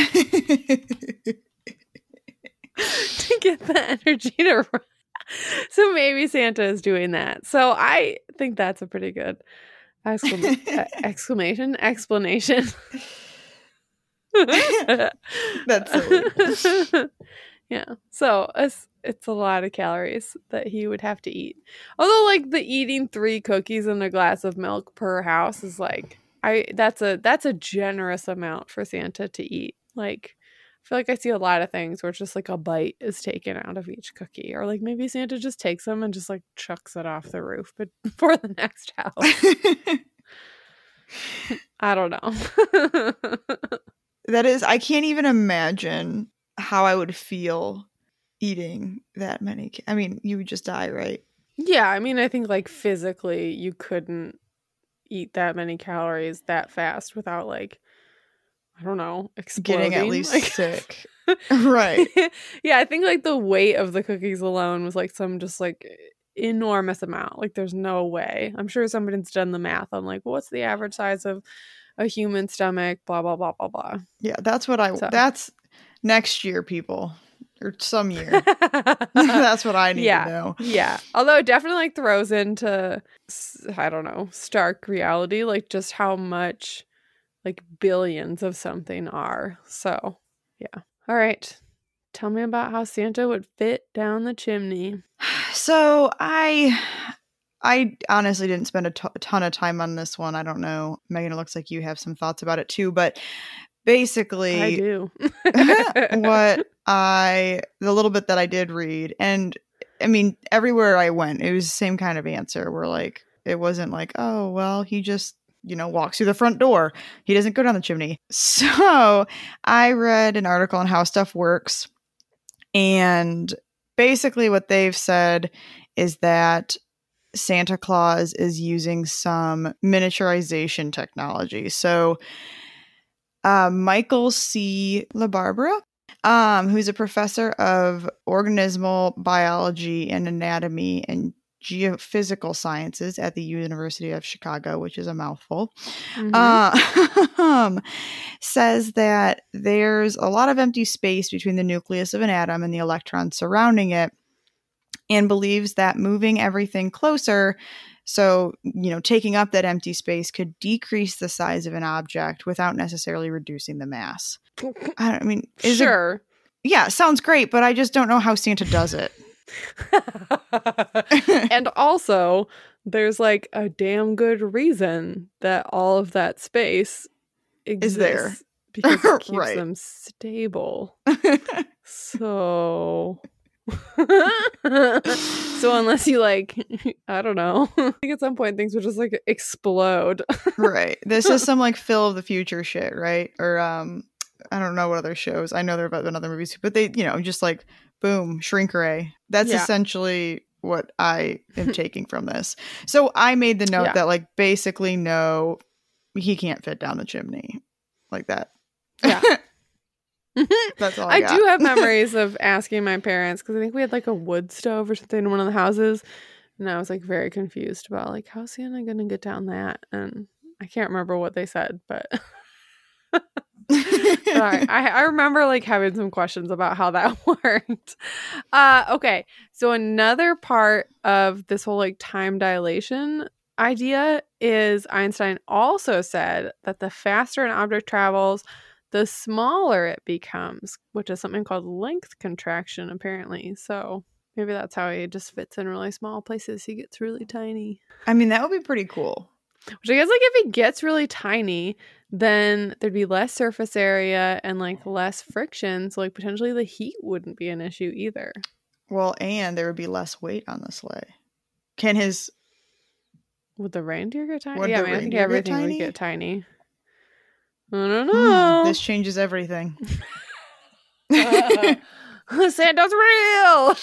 to get the energy to run. So maybe Santa is doing that. So I think that's a pretty good explanation. That's silly. Yeah. So it's a lot of calories that he would have to eat. Although like the eating 3 cookies and a glass of milk per house is like that's a generous amount for Santa to eat. Like I feel like I see a lot of things where it's just like a bite is taken out of each cookie, or like maybe Santa just takes them and just like chucks it off the roof but for the next house. I don't know. That is, I can't even imagine how I would feel eating that many. I mean, you would just die, right? Yeah, I mean, I think like physically you couldn't eat that many calories that fast without like, I don't know, exploding. Getting at least like, sick. Right. Yeah, I think like the weight of the cookies alone was like some just like enormous amount. Like there's no way. I'm sure somebody's done the math on like what's the average size of a human stomach, blah blah blah blah blah. Yeah, that's what that's next year, people, or some year. That's what I need to know. Yeah, although it definitely like throws into, I don't know, stark reality, like just how much like billions of something are. So yeah. All right, tell me about how Santa would fit down the chimney. So I honestly didn't spend a ton of time on this one. I don't know. Megan, it looks like you have some thoughts about it too, but basically I do. the little bit that I did read, and I mean, everywhere I went, it was the same kind of answer where like, it wasn't like, oh, well, he just, you know, walks through the front door. He doesn't go down the chimney. So I read an article on How Stuff Works, and basically what they've said is that Santa Claus is using some miniaturization technology. So Michael C. LaBarbera, who's a professor of organismal biology and anatomy and geophysical sciences at the University of Chicago, which is a mouthful, says that there's a lot of empty space between the nucleus of an atom and the electrons surrounding it, and believes that moving everything closer, so, taking up that empty space, could decrease the size of an object without necessarily reducing the mass. Sure. Yeah, sounds great, but I just don't know how Santa does it. And also, there's like a damn good reason that all of that space exists is there because it keeps right. them stable. So unless you I don't know, I think at some point things would just explode. Right. This is some Phil of the Future shit, right? Or I don't know what other shows. I know there have been other movies, but they, just boom, shrink ray. That's essentially what I am taking from this. So I made the note that basically no, he can't fit down the chimney like that. Yeah. That's all I got. do have memories of asking my parents, because I think we had a wood stove or something in one of the houses, and I was very confused about how's Santa gonna get down that, and I can't remember what they said, but sorry. I remember having some questions about how that worked. Okay, so another part of this whole time dilation idea is Einstein also said that the faster an object travels, the smaller it becomes, which is something called length contraction, apparently. So maybe that's how he just fits in really small places. He gets really tiny. I mean, that would be pretty cool. Which I guess if he gets really tiny, then there'd be less surface area and less friction. So potentially the heat wouldn't be an issue either. Well, and there would be less weight on the sleigh. Would the reindeer get tiny? Yeah, I think everything would get tiny. I don't know. This changes everything. Santa's real.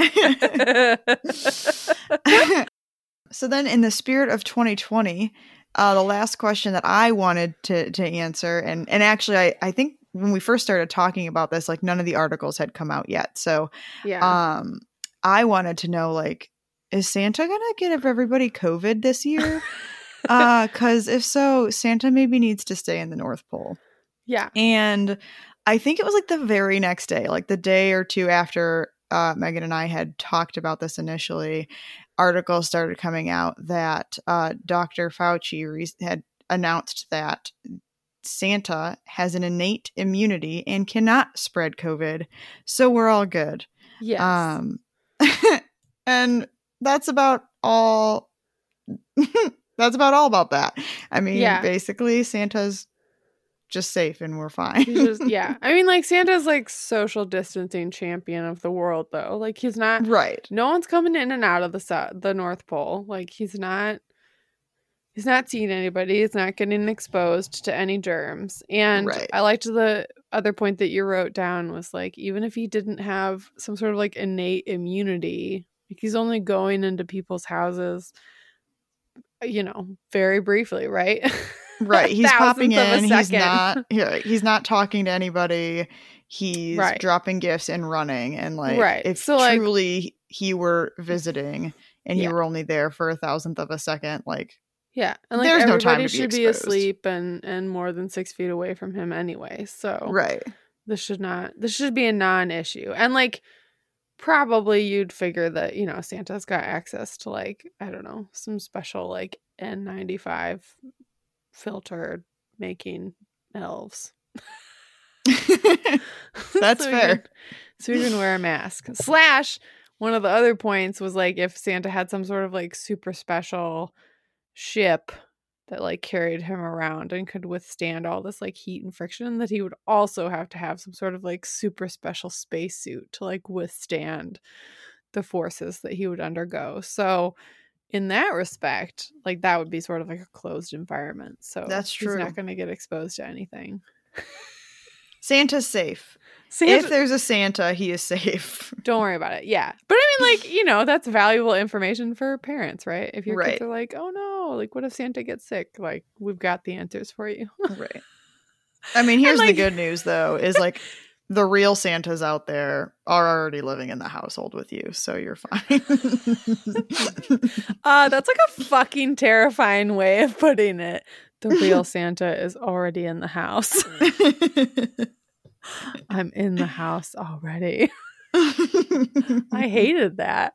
So then, in the spirit of 2020, the last question that I wanted to answer, and actually, I think when we first started talking about this, none of the articles had come out yet. So, I wanted to know, is Santa gonna get everybody COVID this year? Because if so, Santa maybe needs to stay in the North Pole. Yeah. And I think it was the very next day, the day or two after Megan and I had talked about this initially, articles started coming out that Dr. Fauci had announced that Santa has an innate immunity and cannot spread COVID. So we're all good. Yes. And that's about all. That's about all about that. I mean, basically, Santa's just safe and we're fine. I mean, Santa's social distancing champion of the world, though. He's not right. No one's coming in and out of the North Pole. He's not seeing anybody. He's not getting exposed to any germs. And I liked the other point that you wrote down was even if he didn't have some sort of innate immunity, he's only going into people's houses, very briefly, right? Right. He's popping in. He's not talking to anybody. He's dropping gifts and running. And if truly he were visiting and he were only there for 1,000th of a second, yeah. And there's no time to be should exposed. be asleep and more than 6 feet away from him anyway. So this should be a non-issue. And probably you'd figure that, Santa's got access to I don't know, some special N95 filter making elves. That's fair. So we can wear a mask. / one of the other points was if Santa had some sort of super special ship that carried him around and could withstand all this heat and friction, that he would also have to have some sort of super special spacesuit to withstand the forces that he would undergo. So in that respect, that would be sort of a closed environment. So that's true. He's not going to get exposed to anything. Santa's safe. If there's a Santa, he is safe. Don't worry about it. Yeah. But I mean, like, you know, that's valuable information for parents, right? If your kids are like, oh no, like, what if Santa gets sick? Like, we've got the answers for you. Right. I mean, here's the good news, though, is like the real Santas out there are already living in the household with you, so you're fine. That's like a fucking terrifying way of putting it. The real Santa is already in the house. I'm in the house already. I hated that.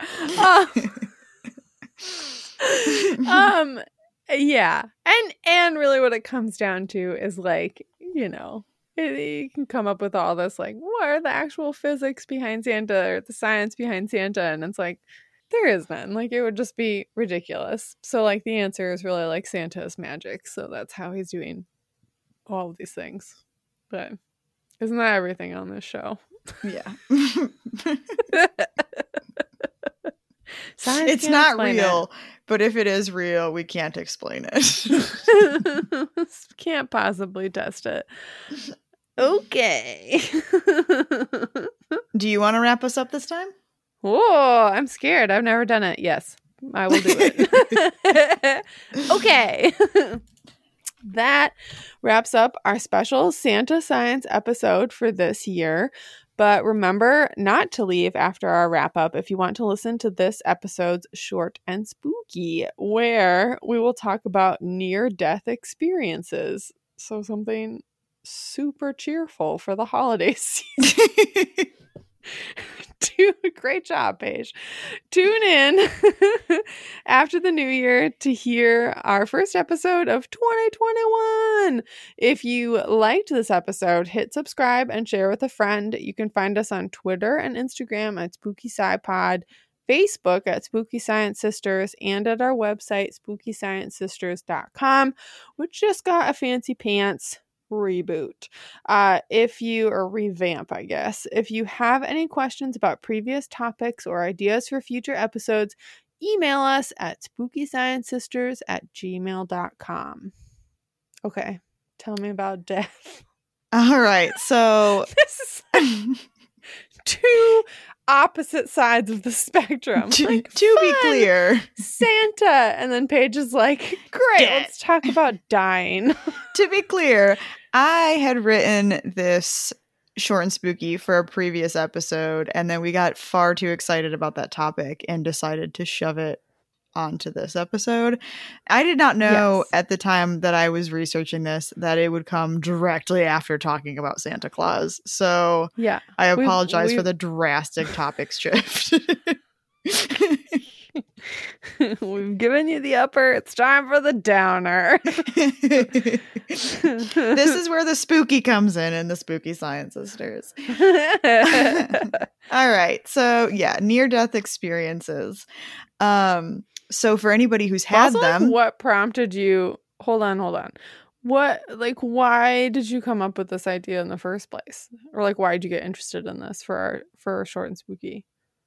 Yeah. And really what it comes down to is like, you know, you can come up with all this like, what are the actual physics behind Santa or the science behind Santa? And it's like, there is none. Like, it would just be ridiculous. So like the answer is really like Santa is magic. So that's how he's doing all of these things. But isn't that everything on this show? Yeah. It's not real, but if it is real, we can't explain it. Can't possibly test it. Okay. Do you want to wrap us up this time? Oh, I'm scared. I've never done it. Yes, I will do it. Okay. That wraps up our special Santa Science episode for this year. But remember not to leave after our wrap up if you want to listen to this episode's Short and Spooky, where we will talk about near-death experiences. So something super cheerful for the holiday season. Great job, Paige. Tune in after the new year to hear our first episode of 2021. If you liked this episode, hit subscribe and share with a friend. You can find us on Twitter and Instagram at Spooky Sci Pod, Facebook at Spooky Science Sisters, and at our website, SpookyScienceSisters.com, which just got a fancy pants reboot. If you or revamp, I guess. If you have any questions about previous topics or ideas for future episodes, email us at SpookyScienceSisters@gmail.com. Okay, tell me about death. All right, so this is like two opposite sides of the spectrum. To be clear, Santa, and then Paige is like, great, let's talk about dying. To be clear, I had written this short and spooky for a previous episode, and then we got far too excited about that topic and decided to shove it onto this episode. I did not know at the time that I was researching this that it would come directly after talking about Santa Claus. So yeah, I apologize for the drastic topic shift. We've given you the upper. It's time for the downer. This is where the spooky comes in the Spooky Science Sisters. All right. So yeah, near-death experiences. So for anybody who's had also, them, what prompted you? Hold on. What, like, why did you come up with this idea in the first place? Or like, why did you get interested in this for our short and spooky?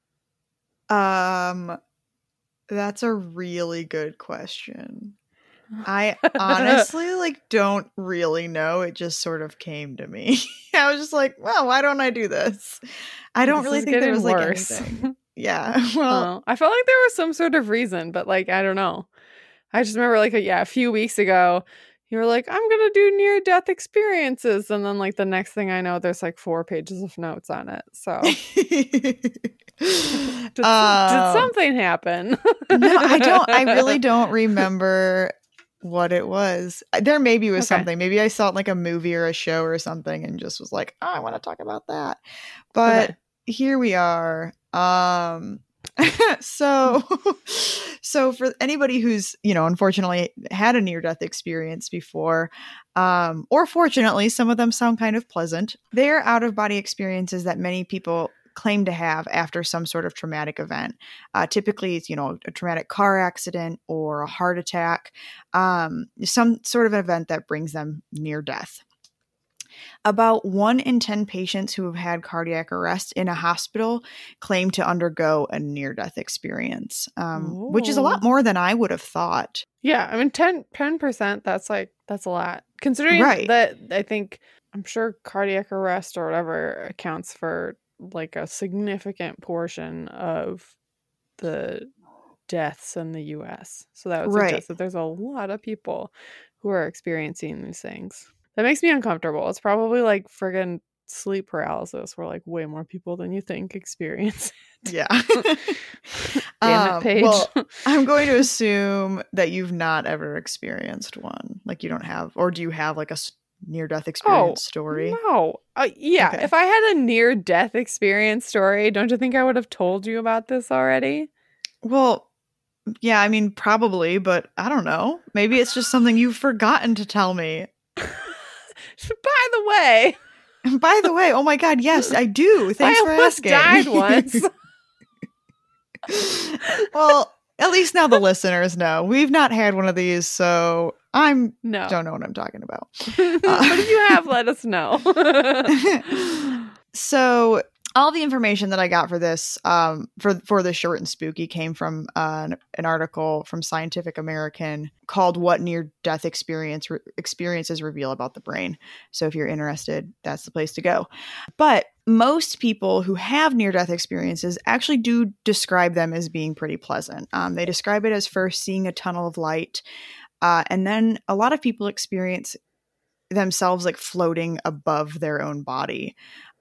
That's a really good question. I honestly don't really know. It just sort of came to me. I was just like, well, why don't I do this? I don't really think there was anything. Yeah. Well, I felt like there was some sort of reason, but I don't know. I just remember a few weeks ago, you were like, I'm going to do near-death experiences. And then the next thing I know, there's 4 pages of notes on it. So did something happen? No, I really don't remember what it was. There maybe was something. Maybe I saw it a movie or a show or something and just was like, oh, I want to talk about that. But here we are. So for anybody who's, unfortunately had a near-death experience before, or fortunately, some of them sound kind of pleasant. They're out-of-body experiences that many people claim to have after some sort of traumatic event. Typically, it's, a traumatic car accident or a heart attack, some sort of event that brings them near death. About 1 in 10 patients who have had cardiac arrest in a hospital claim to undergo a near-death experience, which is a lot more than I would have thought. Yeah, I mean, 10%, that's a lot. Considering that I think I'm sure cardiac arrest or whatever accounts for like a significant portion of the deaths in the US. So that would Right. suggest that there's a lot of people who are experiencing these things. That makes me uncomfortable. It's probably like friggin' sleep paralysis where like way more people than you think experience it. Yeah. Damn it, Paige. Well, I'm going to assume that you've not ever experienced one. Like you don't have, or do you have like a near-death experience story? No. Yeah, Okay. if I had a near-death experience story, don't you think I would have told you about this already? Well, yeah, I mean, probably, but I don't know. Maybe it's just something you've forgotten to tell me. By the way, oh my God, yes, I do. Thanks for asking. I almost died once. Well, at least now the listeners know. We've not had one of these, so don't know what I'm talking about. But if you have, let us know. So all the information that I got for this, for the short and spooky, came from an article from Scientific American called "What Near-Death Experiences Reveal About the Brain." So if you're interested, that's the place to go. But most people who have near-death experiences actually do describe them as being pretty pleasant. They describe it as first seeing a tunnel of light, and then a lot of people experience themselves like floating above their own body.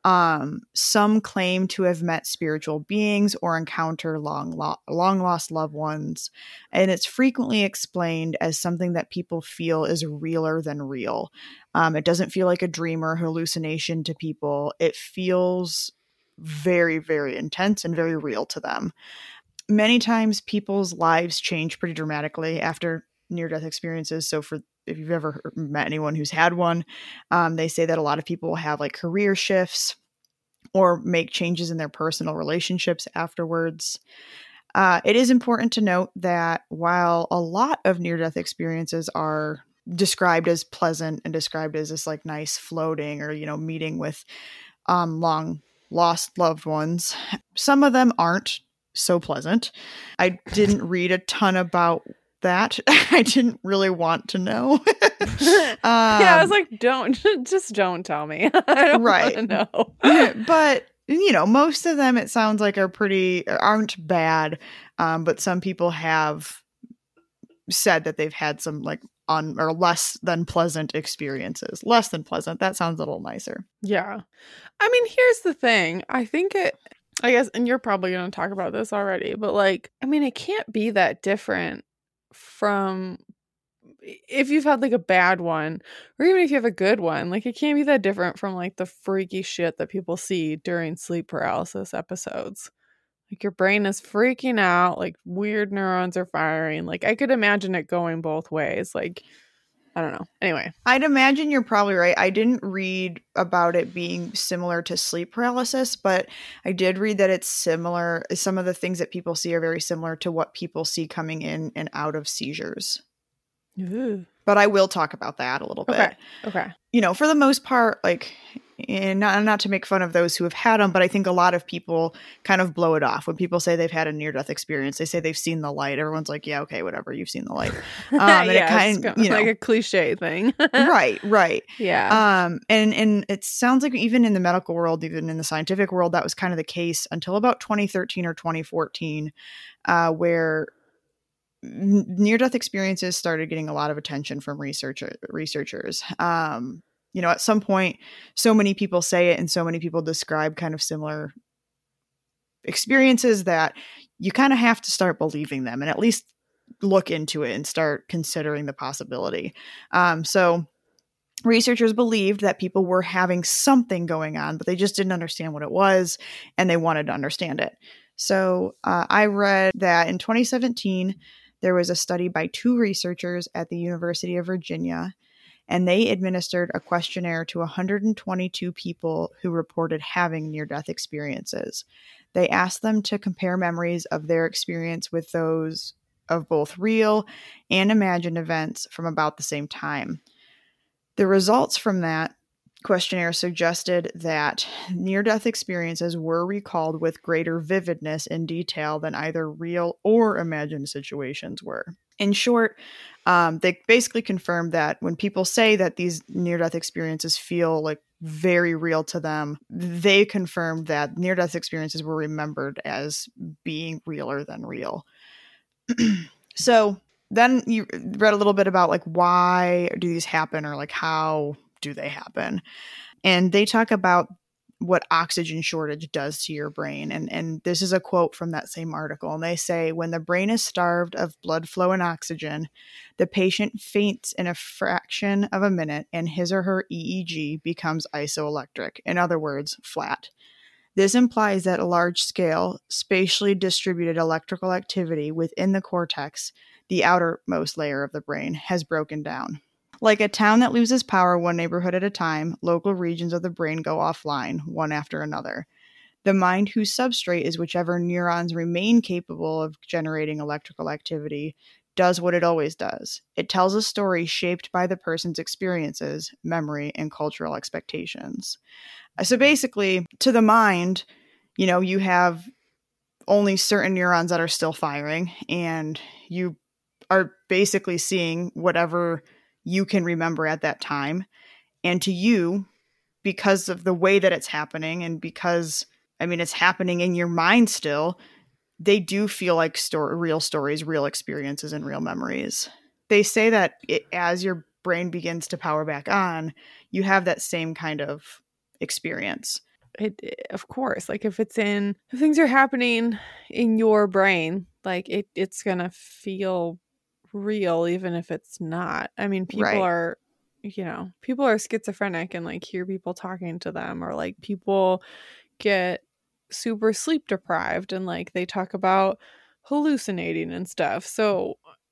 Some claim to have met spiritual beings or encounter long lost loved ones, and it's frequently explained as something that people feel is realer than real. It doesn't feel like a dream or hallucination to people. It feels very, very intense and very real to them. Many times people's lives change pretty dramatically after near-death experiences. So if you've ever met anyone who's had one, they say that a lot of people have like career shifts or make changes in their personal relationships afterwards. It is important to note that while a lot of near-death experiences are described as pleasant and described as this like nice floating or, meeting with long lost loved ones, some of them aren't so pleasant. I didn't read a ton about that. I didn't really want to know. I was like, don't tell me. I don't want to know. But most of them, it sounds like aren't bad. But some people have said that they've had some like or less than pleasant experiences. Less than pleasant. That sounds a little nicer. Yeah. I mean, here's the thing. I guess, and you're probably going to talk about this already, but like, I mean, it can't be that different from if you've had like a bad one, or even if you have a good one. Like, it can't be that different from like the freaky shit that people see during sleep paralysis episodes. Like, your brain is freaking out, like weird neurons are firing. Like, I could imagine it going both ways. Like, I don't know. Anyway, I'd imagine you're probably right. I didn't read about it being similar to sleep paralysis, but I did read that it's similar. Some of the things that people see are very similar to what people see coming in and out of seizures. Ooh. But I will talk about that a little bit. Okay. For the most part, like, and not to make fun of those who have had them, but I think a lot of people kind of blow it off. When people say they've had a near-death experience, they say they've seen the light. Everyone's like, yeah, okay, whatever, you've seen the light. And it kind of, like a cliche thing. Right. Yeah. And it sounds like even in the medical world, even in the scientific world, that was kind of the case until about 2013 or 2014, where near-death experiences started getting a lot of attention from researchers. At some point, so many people say it and so many people describe kind of similar experiences that you kind of have to start believing them and at least look into it and start considering the possibility. So researchers believed that people were having something going on, but they just didn't understand what it was, and they wanted to understand it. So I read that in 2017, there was a study by 2 researchers at the University of Virginia, and they administered a questionnaire to 122 people who reported having near-death experiences. They asked them to compare memories of their experience with those of both real and imagined events from about the same time. The results from that questionnaire suggested that near-death experiences were recalled with greater vividness and detail than either real or imagined situations were. In short, they basically confirmed that when people say that these near-death experiences feel like very real to them, they confirmed that near-death experiences were remembered as being realer than real. So then you read a little bit about like why do these happen, or like how do they happen? And they talk about what oxygen shortage does to your brain. And this is a quote from that same article. And they say, when the brain is starved of blood flow and oxygen, the patient faints in a fraction of a minute and his or her EEG becomes isoelectric. In other words, flat. This implies that a large-scale, spatially distributed electrical activity within the cortex, the outermost layer of the brain, has broken down. Like a town that loses power one neighborhood at a time, local regions of the brain go offline, one after another. The mind whose substrate is whichever neurons remain capable of generating electrical activity does what it always does. It tells a story shaped by the person's experiences, memory, and cultural expectations. So basically, to the mind, you have only certain neurons that are still firing, and you are basically seeing whatever you can remember at that time. And to you, because of the way that it's happening, and because, it's happening in your mind still, they do feel like real stories, real experiences, and real memories. They say that as your brain begins to power back on, you have that same kind of experience. Of course, like if things are happening in your brain, like it's gonna feel real even if it's not. People Right. are schizophrenic and like hear people talking to them, or like people get super sleep deprived and like they talk about hallucinating and stuff. So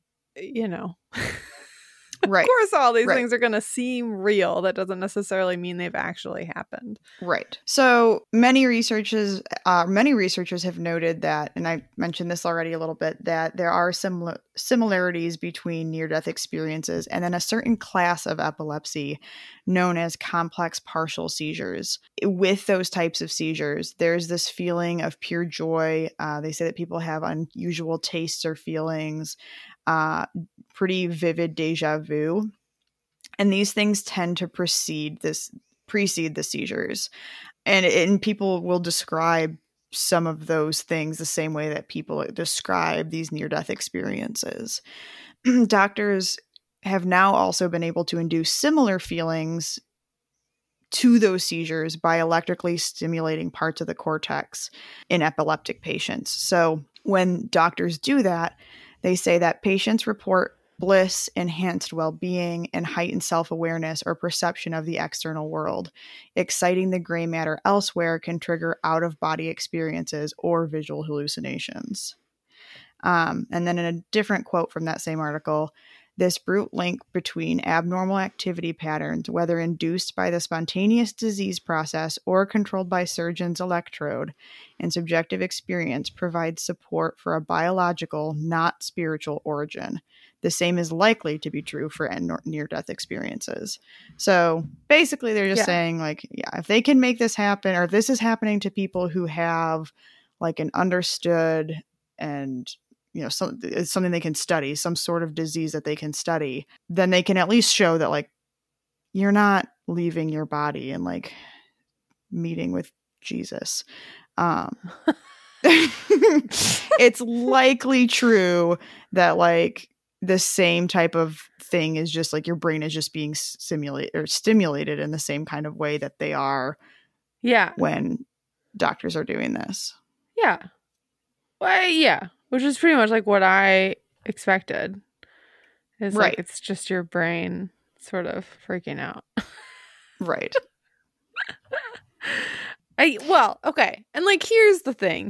Right. Of course all these things are going to seem real. That doesn't necessarily mean they've actually happened. Right. So many researchers have noted that, and I mentioned this already a little bit, that there are similarities between near-death experiences and then a certain class of epilepsy known as complex partial seizures. With those types of seizures, there's this feeling of pure joy. They say that people have unusual tastes or feelings, pretty vivid deja vu. And these things tend to precede the seizures. And people will describe some of those things the same way that people describe these near-death experiences. Doctors have now also been able to induce similar feelings to those seizures by electrically stimulating parts of the cortex in epileptic patients. So when doctors do that, they say that patients report bliss, enhanced well-being, and heightened self-awareness or perception of the external world. Exciting the gray matter elsewhere can trigger out-of-body experiences or visual hallucinations. And then in a different quote from that same article, this brute link between abnormal activity patterns, whether induced by the spontaneous disease process or controlled by surgeon's electrode, and subjective experience provides support for a biological, not spiritual origin. The same is likely to be true for near-death experiences. So basically they're just saying, like, if they can make this happen, or if this is happening to people who have like an understood and it's something they can study, some sort of disease that they can study, then they can at least show that like you're not leaving your body and like meeting with Jesus. It's likely true that like the same type of thing is just like your brain is just being stimulated in the same kind of way that they are when doctors are doing this. Yeah. Well, yeah. Which is pretty much like what I expected. Is right. Like it's just your brain sort of freaking out. Right. Okay. And like here's the thing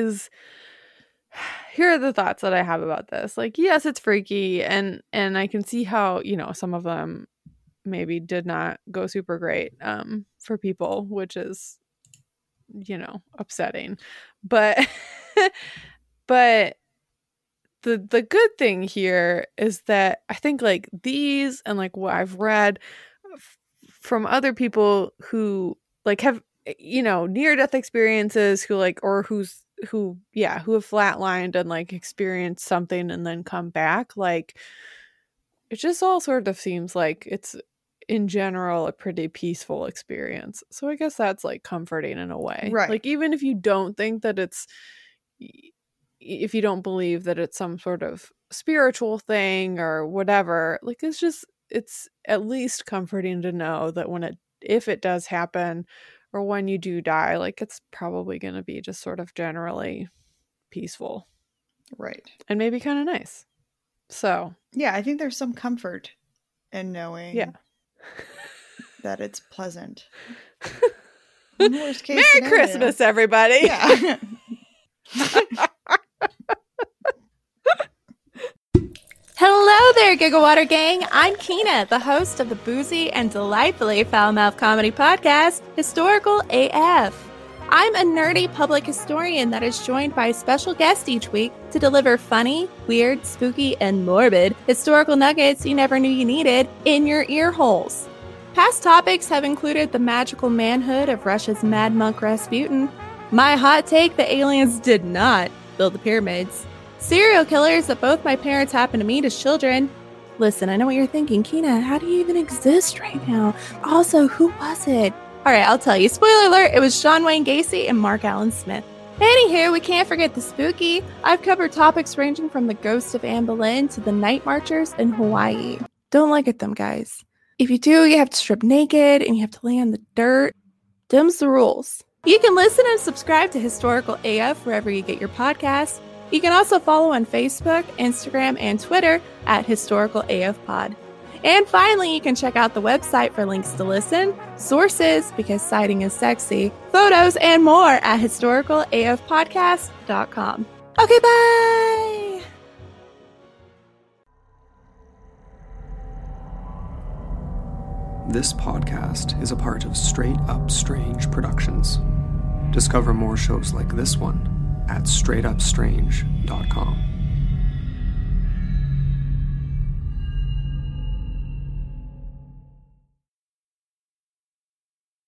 here are the thoughts that I have about this. Like, yes, it's freaky and I can see how, some of them maybe did not go super great for people, which is upsetting. But but the good thing here is that I think like these and like what I've read from other people who like have near death experiences, who like or whose who have flatlined and like experienced something and then come back, like it just all sort of seems like it's in general a pretty peaceful experience. So I guess that's like comforting in a way. Right. Like even if you don't think that if you don't believe that it's some sort of spiritual thing or whatever, like it's at least comforting to know that if it does happen or when you do die, like it's probably going to be just sort of generally peaceful. Right. And maybe kind of nice. So. Yeah, I think there's some comfort in knowing that it's pleasant. Worst case Merry scenario. Christmas, everybody. Yeah. Hello there, Gigawater Gang. I'm Kina, the host of the boozy and delightfully foul-mouthed comedy podcast, Historical AF. I'm a nerdy public historian that is joined by a special guest each week to deliver funny, weird, spooky, and morbid historical nuggets you never knew you needed in your ear holes. Past topics have included the magical manhood of Russia's Mad Monk Rasputin, my hot take that aliens did not build the pyramids, serial killers that both my parents happened to meet as children. Listen, I know what you're thinking. Kina, how do you even exist right now? Also, who was it? Alright, I'll tell you. Spoiler alert, it was John Wayne Gacy and Mark Allen Smith. Anywho, we can't forget the spooky. I've covered topics ranging from the ghost of Anne Boleyn to the night marchers in Hawaii. Don't look at them, guys. If you do, you have to strip naked and you have to lay on the dirt. Them's the rules. You can listen and subscribe to Historical AF wherever you get your podcasts. You can also follow on Facebook, Instagram, and Twitter at Historical AF Pod. And finally, you can check out the website for links to listen, sources, because citing is sexy, photos, and more at historicalafpodcast.com. Okay, bye! This podcast is a part of Straight Up Strange Productions. Discover more shows like this one at straightupstrange.com.